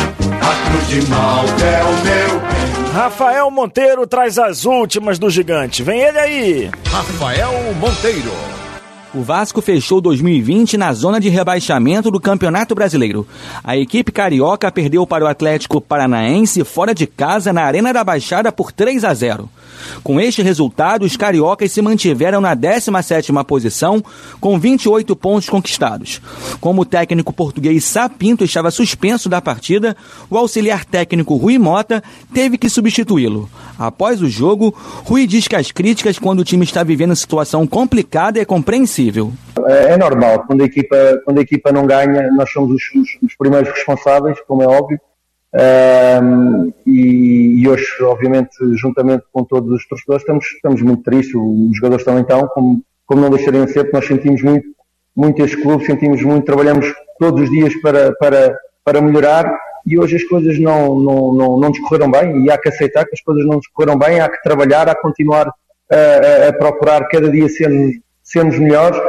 a cruz de Malta é o meu bem. Rafael Monteiro traz as últimas do gigante. Vem ele aí. Rafael Monteiro. O Vasco fechou dois mil e vinte na zona de rebaixamento do Campeonato Brasileiro. A equipe carioca perdeu para o Atlético Paranaense fora de casa na Arena da Baixada por três a zero. Com este resultado, os cariocas se mantiveram na décima sétima posição com vinte e oito pontos conquistados. Como o técnico português Sá Pinto estava suspenso da partida, o auxiliar técnico Rui Mota teve que substituí-lo. Após o jogo, Rui diz que as críticas quando o time está vivendo situação complicada é compreensível. É normal, quando a equipa, quando a equipa não ganha, nós somos os, os, os primeiros responsáveis, como é óbvio, Uh, e, e hoje, obviamente, juntamente com todos os torcedores, estamos, estamos muito tristes, os jogadores também estão, como, como não deixariam de ser, porque nós sentimos muito, muito este clube, sentimos muito, trabalhamos todos os dias para, para, para melhorar, e hoje as coisas não, não, não, não descorreram bem, e há que aceitar que as coisas não descorreram bem, há que trabalhar, há que continuar a, a, a procurar cada dia sermos, sermos melhores,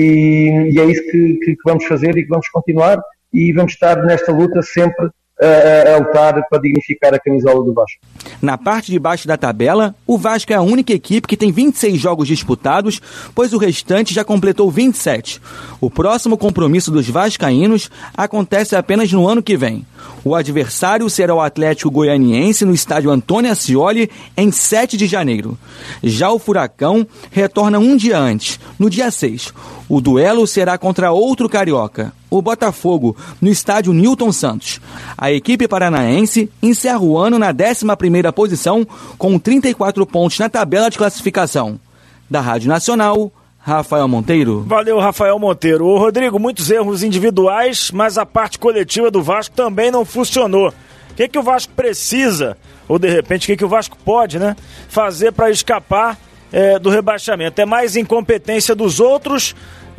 e, e é isso que, que, que vamos fazer e que vamos continuar, e vamos estar nesta luta sempre a, a lutar para dignificar a camisola do Vasco. Na parte de baixo da tabela, o Vasco é a única equipe que tem vinte e seis jogos disputados, pois o restante já completou vinte e sete. O próximo compromisso dos vascaínos acontece apenas no ano que vem. O adversário será o Atlético Goianiense no estádio Antônio Ascioli em sete de janeiro. Já o Furacão retorna um dia antes, no dia seis. O duelo será contra outro carioca, o Botafogo, no estádio Newton Santos. A equipe paranaense encerra o ano na décima primeira posição com trinta e quatro pontos na tabela de classificação. Da Rádio Nacional, Rafael Monteiro. Valeu, Rafael Monteiro. Ô, Rodrigo, muitos erros individuais, mas a parte coletiva do Vasco também não funcionou. O que, que o Vasco precisa, ou de repente o que, que o Vasco pode, né, fazer para escapar é, do rebaixamento? É mais incompetência dos outros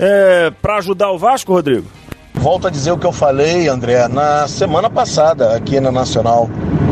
é, para ajudar o Vasco, Rodrigo? Volto a dizer o que eu falei, André, na semana passada aqui na Nacional.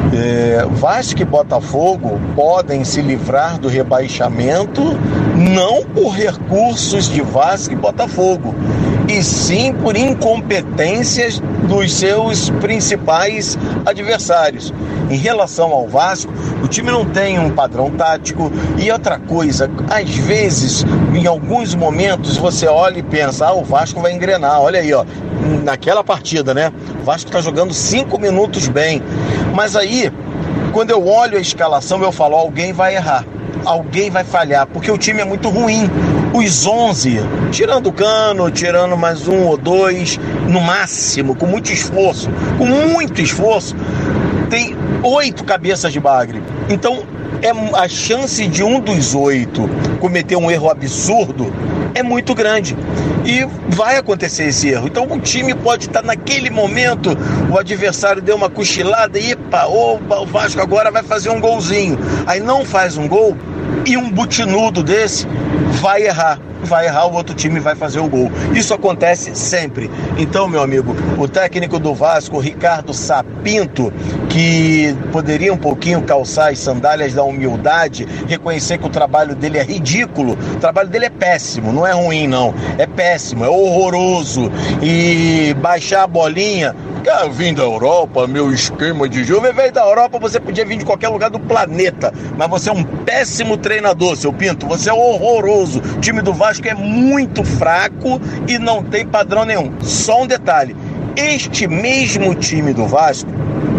É, Vasco e Botafogo podem se livrar do rebaixamento não por recursos de Vasco e Botafogo, e sim por incompetências dos seus principais adversários. Em relação ao Vasco, o time não tem um padrão tático, e outra coisa, às vezes, em alguns momentos, você olha e pensa, ah, o Vasco vai engrenar, olha aí, ó, naquela partida, né? O Vasco tá jogando cinco minutos bem, mas aí, quando eu olho a escalação, eu falo, alguém vai errar, alguém vai falhar, porque o time é muito ruim. Os onze, tirando o Cano, tirando mais um ou dois, no máximo, com muito esforço, com muito esforço, tem oito cabeças de bagre. Então, é a chance de um dos oito cometer um erro absurdo é muito grande. E vai acontecer esse erro. Então o time pode estar naquele momento, o adversário deu uma cochilada e epa, opa, o Vasco agora vai fazer um golzinho. Aí não faz um gol e um butinudo desse vai errar. Vai errar, o outro time vai fazer o gol. Isso acontece sempre. Então, meu amigo, o técnico do Vasco, Ricardo Sapinto, que poderia um pouquinho calçar as sandálias da humildade, reconhecer que o trabalho dele é ridículo, o trabalho dele é péssimo, não é ruim não, é péssimo, é horroroso, e baixar a bolinha. Cara, vim da Europa, meu esquema de jogo, veio da Europa, você podia vir de qualquer lugar do planeta, mas você é um péssimo treinador, seu Pinto, você é horroroso. O time do Vasco é muito fraco e não tem padrão nenhum. Só um detalhe, este mesmo time do Vasco,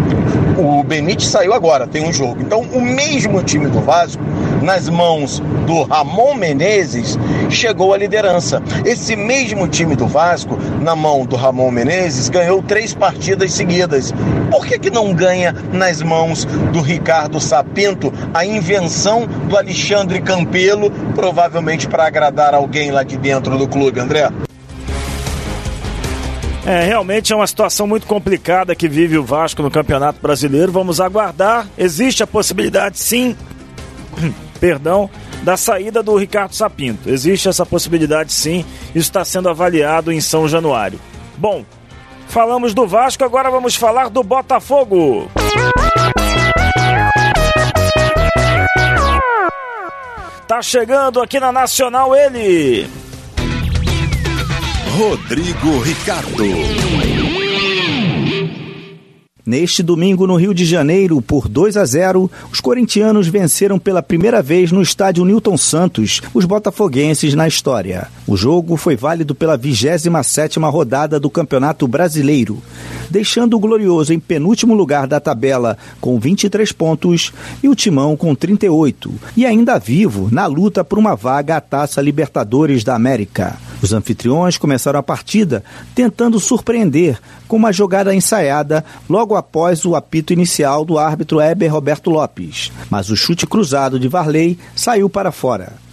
o Benítez saiu agora, tem um jogo, então o mesmo time do Vasco, nas mãos do Ramon Menezes, chegou à liderança. Esse mesmo time do Vasco, na mão do Ramon Menezes, ganhou três partidas seguidas. Por que que não ganha nas mãos do Ricardo Sapinto, a invenção do Alexandre Campelo, provavelmente para agradar alguém lá de dentro do clube, André? É, realmente é uma situação muito complicada que vive o Vasco no Campeonato Brasileiro. Vamos aguardar. Existe a possibilidade, sim, perdão, da saída do Ricardo Sapinto. Existe essa possibilidade, sim. Isso está sendo avaliado em São Januário. Bom, falamos do Vasco, agora vamos falar do Botafogo. Tá chegando aqui na Nacional ele... Rodrigo Ricardo. Neste domingo, no Rio de Janeiro, por dois a zero, os corintianos venceram pela primeira vez no estádio Newton Santos os botafoguenses na história. O jogo foi válido pela vigésima sétima rodada do Campeonato Brasileiro, deixando o Glorioso em penúltimo lugar da tabela com vinte e três pontos e o Timão com trinta e oito, e ainda vivo na luta por uma vaga à Taça Libertadores da América. Os anfitriões começaram a partida tentando surpreender com uma jogada ensaiada logo após o apito inicial do árbitro Heber Roberto Lopes, mas o chute cruzado de Varley saiu para fora.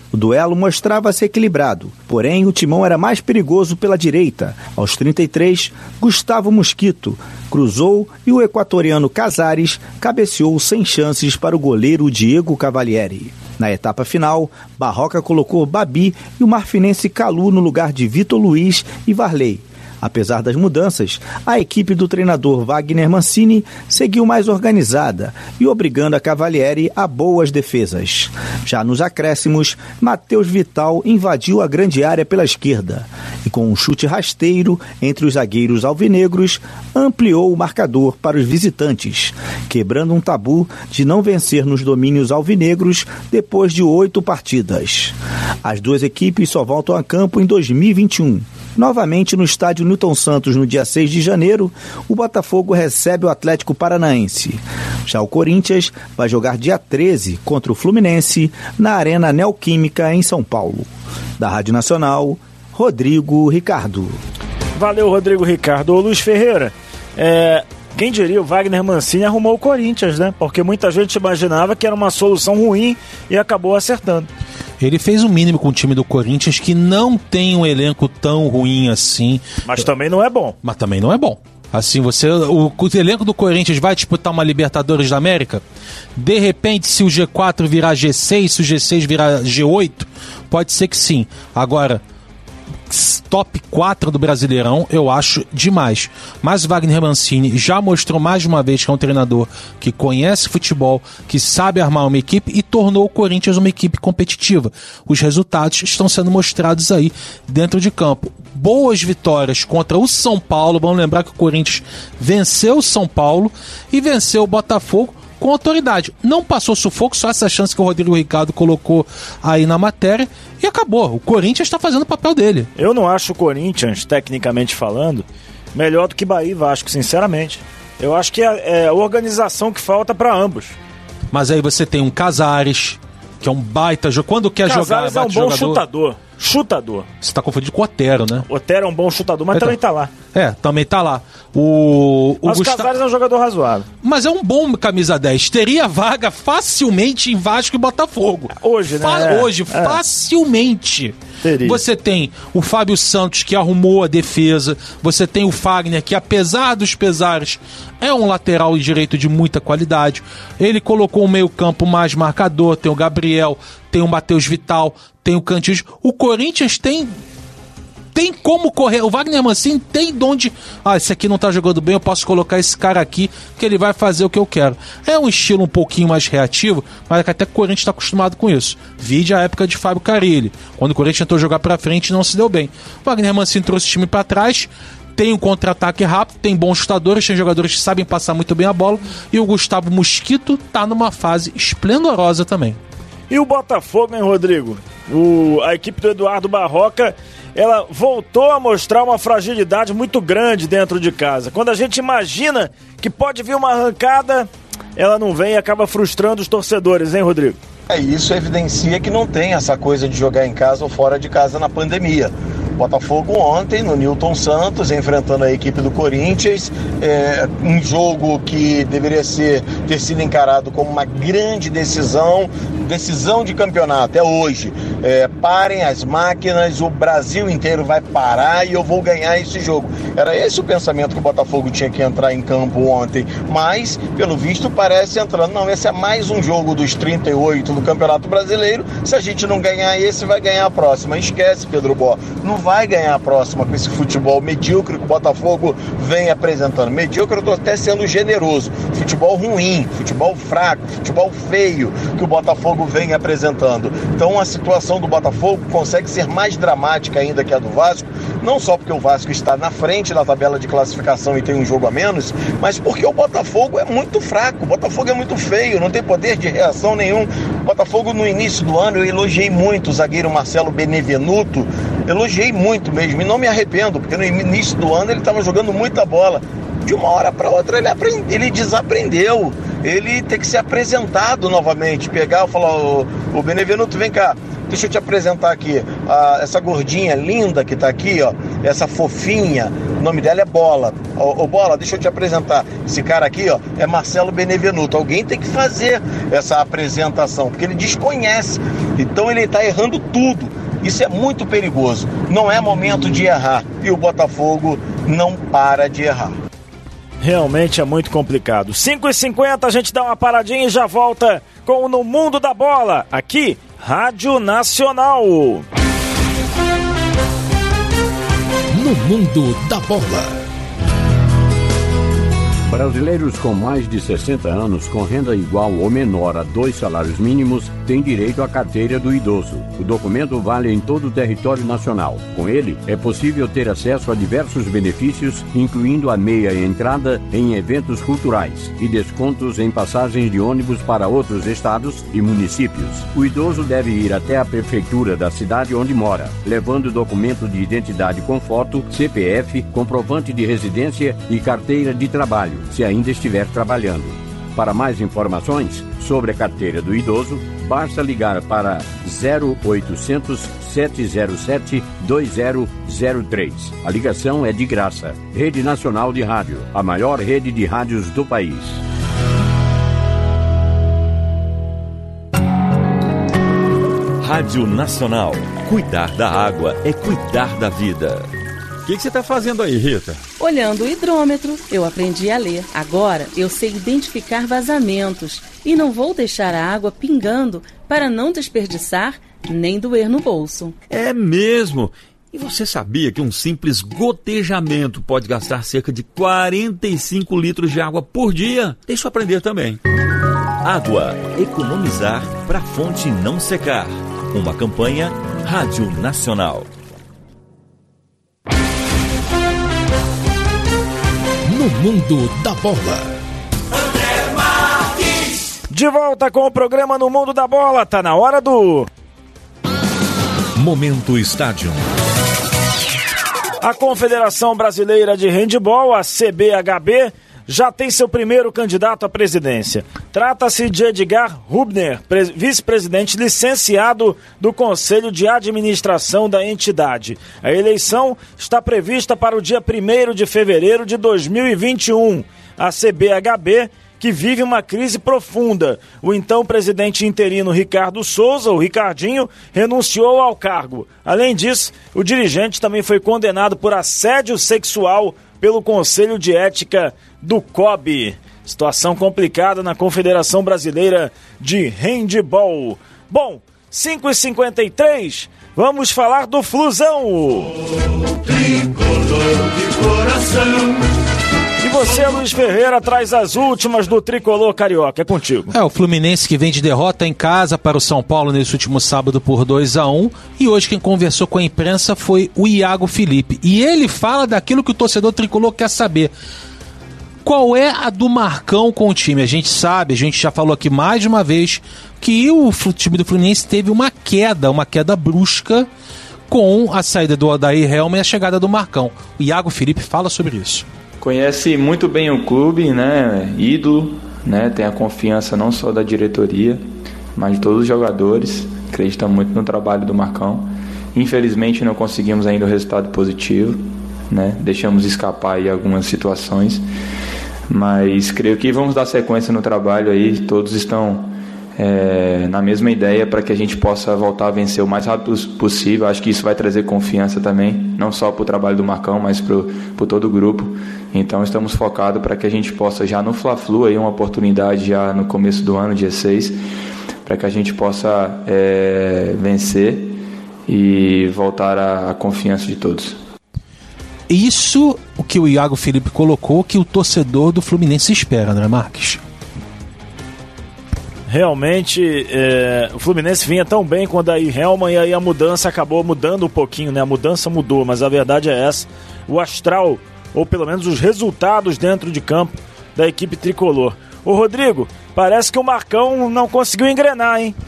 O duelo mostrava-se equilibrado, porém o timão era mais perigoso pela direita. Aos trinta e três, Gustavo Mosquito cruzou e o equatoriano Casares cabeceou sem chances para o goleiro Diego Cavalieri. Na etapa final, Barroca colocou Babi e o marfinense Calu no lugar de Vitor Luiz e Varley. Apesar das mudanças, a equipe do treinador Wagner Mancini seguiu mais organizada e obrigando a Cavalieri a boas defesas. Já nos acréscimos, Matheus Vital invadiu a grande área pela esquerda e com um chute rasteiro entre os zagueiros alvinegros, ampliou o marcador para os visitantes, quebrando um tabu de não vencer nos domínios alvinegros depois de oito partidas. As duas equipes só voltam a campo em dois mil e vinte e um. Novamente no estádio Newton Santos, no dia seis de janeiro, o Botafogo recebe o Atlético Paranaense. Já o Corinthians vai jogar dia treze contra o Fluminense na Arena Neoquímica, em São Paulo. Da Rádio Nacional, Rodrigo Ricardo. Valeu, Rodrigo Ricardo. Ô, Luiz Ferreira, é, quem diria, o Wagner Mancini arrumou o Corinthians, né? Porque muita gente imaginava que era uma solução ruim e acabou acertando. Ele fez o mínimo com o time do Corinthians, que não tem um elenco tão ruim assim. Mas também não é bom. Mas também não é bom. Assim, você, o, o elenco do Corinthians vai disputar uma Libertadores da América? De repente, se o G quatro virar G seis, se o G seis virar G oito, pode ser que sim. Agora, top quatro do Brasileirão, eu acho demais. Mas o Wagner Mancini já mostrou mais de uma vez que é um treinador que conhece futebol, que sabe armar uma equipe e tornou o Corinthians uma equipe competitiva. Os resultados estão sendo mostrados aí dentro de campo. Boas vitórias contra o São Paulo. Vamos lembrar que o Corinthians venceu o São Paulo e venceu o Botafogo com autoridade. Não passou sufoco, só essa chance que o Rodrigo Ricardo colocou aí na matéria, e acabou. O Corinthians está fazendo o papel dele. Eu não acho o Corinthians, tecnicamente falando, melhor do que Bahia e Vasco, sinceramente. Eu acho que é, é a organização que falta para ambos. Mas aí você tem um Casares, que é um baita jogo. Quando quer Casares jogar, é um bom jogador. chutador. Chutador. Você tá confundindo com o Otero, né? Otero é um bom chutador, mas então, também tá lá. É, também tá lá. O, o mas Gustavo... Casares é um jogador razoável. Mas é um bom camisa dez. Teria vaga facilmente em Vasco e Botafogo. Hoje, né? Fa- é. Hoje, é. facilmente. Teria. Você tem o Fábio Santos, que arrumou a defesa. Você tem o Fagner, que apesar dos pesares, é um lateral direito de muita qualidade. Ele colocou um meio campo mais marcador. Tem o Gabriel, tem o Matheus Vital, tem o Cantígio. O Corinthians tem... Tem como correr. O Wagner Mancini tem de onde... Ah, esse aqui não tá jogando bem, eu posso colocar esse cara aqui que ele vai fazer o que eu quero. É um estilo um pouquinho mais reativo, mas até que o Corinthians está acostumado com isso. Vide a época de Fábio Carille, quando o Corinthians tentou jogar pra frente e não se deu bem. O Wagner Mancini trouxe o time pra trás, tem um contra-ataque rápido, tem bons chutadores, tem jogadores que sabem passar muito bem a bola, e o Gustavo Mosquito tá numa fase esplendorosa também. E o Botafogo, hein, Rodrigo? O, a equipe do Eduardo Barroca, ela voltou a mostrar uma fragilidade muito grande dentro de casa. Quando a gente imagina que pode vir uma arrancada, ela não vem e acaba frustrando os torcedores, hein, Rodrigo? É, isso evidencia que não tem essa coisa de jogar em casa ou fora de casa na pandemia. Botafogo ontem no Newton Santos, enfrentando a equipe do Corinthians, é, um jogo que deveria ser, ter sido encarado como uma grande decisão, decisão de campeonato, é hoje. É, parem as máquinas, o Brasil inteiro vai parar e eu vou ganhar esse jogo. Era esse o pensamento que o Botafogo tinha que entrar em campo ontem, mas, pelo visto, parece entrando, não, esse é mais um jogo dos trinta e oito do Campeonato Brasileiro, se a gente não ganhar esse, vai ganhar a próxima. Esquece, Pedro Bó, não vai ganhar a próxima com esse futebol medíocre que o Botafogo vem apresentando. Medíocre, eu estou até sendo generoso. Futebol ruim, futebol fraco, futebol feio que o Botafogo vem apresentando. Então a situação do Botafogo consegue ser mais dramática ainda que a do Vasco, não só porque o Vasco está na frente da tabela de classificação e tem um jogo a menos, mas porque o Botafogo é muito fraco, o Botafogo é muito feio, não tem poder de reação nenhum. O Botafogo no início do ano eu elogiei muito o zagueiro Marcelo Benevenuto, elogiei muito mesmo, e não me arrependo, porque no início do ano ele estava jogando muita bola. De uma hora para outra ele, aprend... ele desaprendeu, ele tem que ser apresentado novamente, pegar e falar, ô, Benevenuto, vem cá, deixa eu te apresentar aqui, ah, essa gordinha linda que tá aqui, ó, essa fofinha, o nome dela é Bola. Ô, ô Bola, deixa eu te apresentar. Esse cara aqui, ó, é Marcelo Benevenuto. Alguém tem que fazer essa apresentação, porque ele desconhece. Então ele tá errando tudo. Isso é muito perigoso. Não é momento de errar. E o Botafogo não para de errar. Realmente é muito complicado. cinco e cinquenta, a gente dá uma paradinha e já volta com o No Mundo da Bola. Aqui, Rádio Nacional. No Mundo da Bola. Brasileiros com mais de sessenta anos com renda igual ou menor a dois salários mínimos têm direito à carteira do idoso. O documento vale em todo o território nacional. Com ele, é possível ter acesso a diversos benefícios, incluindo a meia entrada em eventos culturais e descontos em passagens de ônibus para outros estados e municípios. O idoso deve ir até a prefeitura da cidade onde mora, levando documento de identidade com foto, C P F, comprovante de residência e carteira de trabalho, se ainda estiver trabalhando. Para mais informações sobre a carteira do idoso, basta ligar para zero oitocentos, sete zero sete, dois zero zero três. A ligação é de graça. Rede Nacional de Rádio, a maior rede de rádios do país. Rádio Nacional. Cuidar da água é cuidar da vida. O que você está fazendo aí, Rita? Olhando o hidrômetro, eu aprendi a ler. Agora eu sei identificar vazamentos e não vou deixar a água pingando para não desperdiçar nem doer no bolso. É mesmo? E você sabia que um simples gotejamento pode gastar cerca de quarenta e cinco litros de água por dia? Deixa eu aprender também. Água. Economizar para a fonte não secar. Uma campanha Rádio Nacional. No Mundo da Bola. De volta com o programa No Mundo da Bola. Tá na hora do Momento Estádio. A Confederação Brasileira de Handebol, a C B H B, já tem seu primeiro candidato à presidência. Trata-se de Edgar Rubner, vice-presidente licenciado do Conselho de Administração da entidade. A eleição está prevista para o dia primeiro de fevereiro de dois mil e vinte e um. A C B H B, que vive uma crise profunda. O então presidente interino Ricardo Souza, o Ricardinho, renunciou ao cargo. Além disso, o dirigente também foi condenado por assédio sexual pelo Conselho de Ética do C O B. Situação complicada na Confederação Brasileira de Handebol. Bom, cinco e cinquenta e três, vamos falar do Flusão. Tricolor de coração. E você, Luiz Ferreira, traz as últimas do Tricolor Carioca. É contigo. É, o Fluminense que vem de derrota em casa para o São Paulo nesse último sábado por dois a um. E hoje quem conversou com a imprensa foi o Iago Felipe. E ele fala daquilo que o torcedor tricolor quer saber. Qual é a do Marcão com o time? A gente sabe, a gente já falou aqui mais de uma vez, que o time do Fluminense teve uma queda, uma queda brusca com a saída do Odair Helma e a chegada do Marcão. O Iago Felipe fala sobre isso. Conhece muito bem o clube, né? Ídolo, né? Tem a confiança não só da diretoria, mas de todos os jogadores. Acredita muito no trabalho do Marcão. Infelizmente não conseguimos ainda o resultado positivo, né? Deixamos escapar aí algumas situações, mas creio que vamos dar sequência no trabalho aí. Todos estão é, na mesma ideia para que a gente possa voltar a vencer o mais rápido possível. Acho que isso vai trazer confiança também, não só para o trabalho do Marcão, mas para todo o grupo. Então estamos focados para que a gente possa já no Fla-Flu, aí uma oportunidade já no começo do ano, dia seis, para que a gente possa é, vencer e voltar à confiança de todos. Isso o que o Iago Felipe colocou, que o torcedor do Fluminense espera, André Marques. Realmente, é, o Fluminense vinha tão bem com o Odair Helma e aí a mudança acabou mudando um pouquinho, né? A mudança mudou, mas a verdade é essa. O astral, ou pelo menos os resultados dentro de campo da equipe tricolor. Ô Rodrigo, parece que o Marcão não conseguiu engrenar, hein?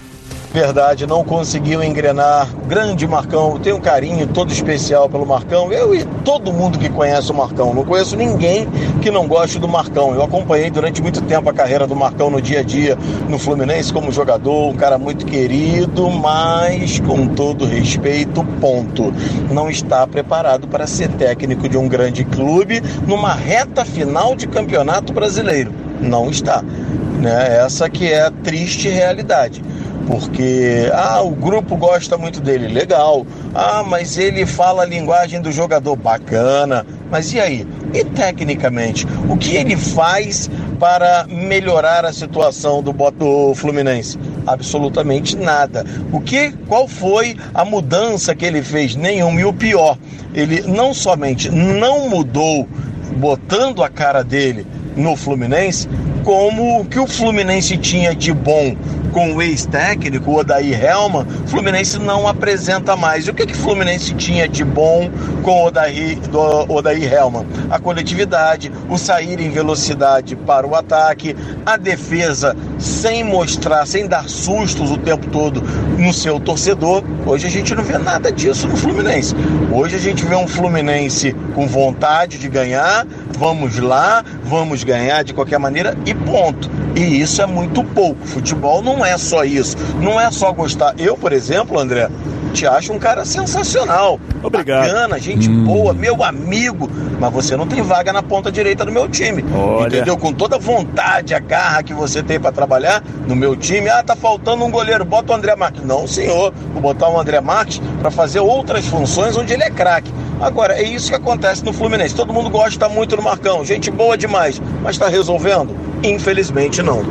Verdade, não conseguiu engrenar. Grande Marcão, eu tenho um carinho todo especial pelo Marcão. Eu e todo mundo que conhece o Marcão. Não conheço ninguém que não goste do Marcão. Eu acompanhei durante muito tempo a carreira do Marcão no dia a dia no Fluminense como jogador, um cara muito querido, mas com todo respeito, ponto. Não está preparado para ser técnico de um grande clube numa reta final de campeonato brasileiro. Não está. Né? Essa que é a triste realidade. Porque, ah, o grupo gosta muito dele, legal. Ah, mas ele fala a linguagem do jogador, bacana. Mas e aí? E tecnicamente, o que ele faz para melhorar a situação do, do Fluminense? Absolutamente nada. O que, qual foi a mudança que ele fez? Nenhuma. E o pior, ele não somente não mudou botando a cara dele no Fluminense, como o que o Fluminense tinha de bom com o ex-técnico, o Odair Hellmann, o Fluminense não apresenta mais. E o que, que o Fluminense tinha de bom com o Odair, do Odair Hellmann? A coletividade, o sair em velocidade para o ataque, a defesa sem mostrar, sem dar sustos o tempo todo no seu torcedor. Hoje a gente não vê nada disso no Fluminense. Hoje a gente vê um Fluminense com vontade de ganhar, vamos lá, vamos ganhar de qualquer maneira e ponto. E isso é muito pouco. Futebol não é só isso. Não é só gostar. Eu, por exemplo, André, te acho um cara sensacional. Obrigado. Bacana, gente hum. boa, meu amigo. Mas você não tem vaga na ponta direita do meu time. Olha. Entendeu? Com toda a vontade, a garra que você tem pra trabalhar no meu time. Ah, tá faltando um goleiro. Bota o André Marques. Não, senhor. Vou botar o André Marques pra fazer outras funções onde ele é craque. Agora, é isso que acontece no Fluminense. Todo mundo gosta muito do Marcão. Gente boa demais. Mas tá resolvendo? Infelizmente não.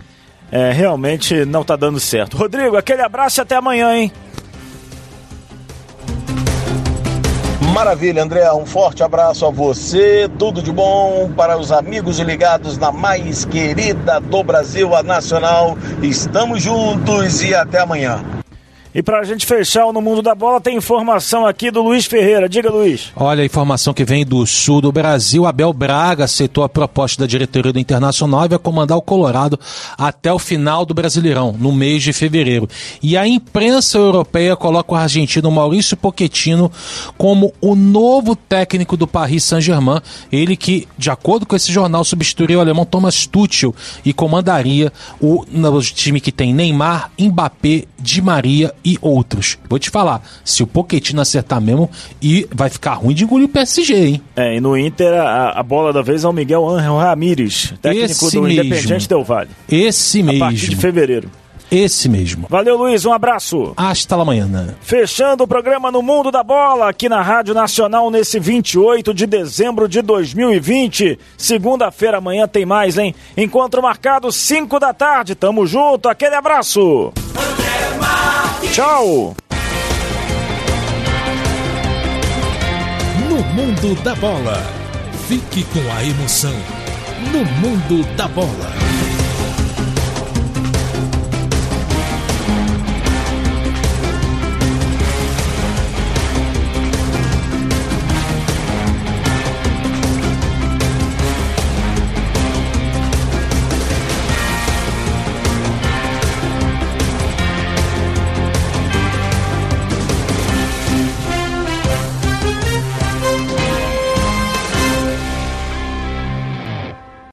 É, realmente não tá dando certo. Rodrigo, aquele abraço e até amanhã, hein? Maravilha, André, um forte abraço a você, tudo de bom para os amigos ligados na mais querida do Brasil, a Nacional. Estamos juntos e até amanhã. E pra gente fechar o No Mundo da Bola, tem informação aqui do Luiz Ferreira. Diga, Luiz. Olha a informação que vem do sul do Brasil. Abel Braga aceitou a proposta da diretoria do Internacional e vai comandar o Colorado até o final do Brasileirão, no mês de fevereiro. E a imprensa europeia coloca o argentino Maurício Pochettino como o novo técnico do Paris Saint-Germain. Ele que, de acordo com esse jornal, substituiria o alemão Thomas Tuchel e comandaria o, o time que tem Neymar, Mbappé, Di Maria e outros. Vou te falar, se o Pochettino acertar mesmo, e vai ficar ruim de engolir o P S G, hein? É, e no Inter a, a bola da vez é o Miguel Ángel Ramírez, técnico Esse do mesmo. Independiente Del Valle. Esse mesmo. A partir de fevereiro. Esse mesmo. Valeu, Luiz, um abraço. Hasta la manhã. Fechando o programa No Mundo da Bola, aqui na Rádio Nacional, nesse vinte e oito de dezembro de dois mil e vinte. Segunda-feira, amanhã tem mais, hein? Encontro marcado, cinco da tarde. Tamo junto, aquele abraço. Tchau. No Mundo da Bola. Fique com a emoção. No Mundo da Bola.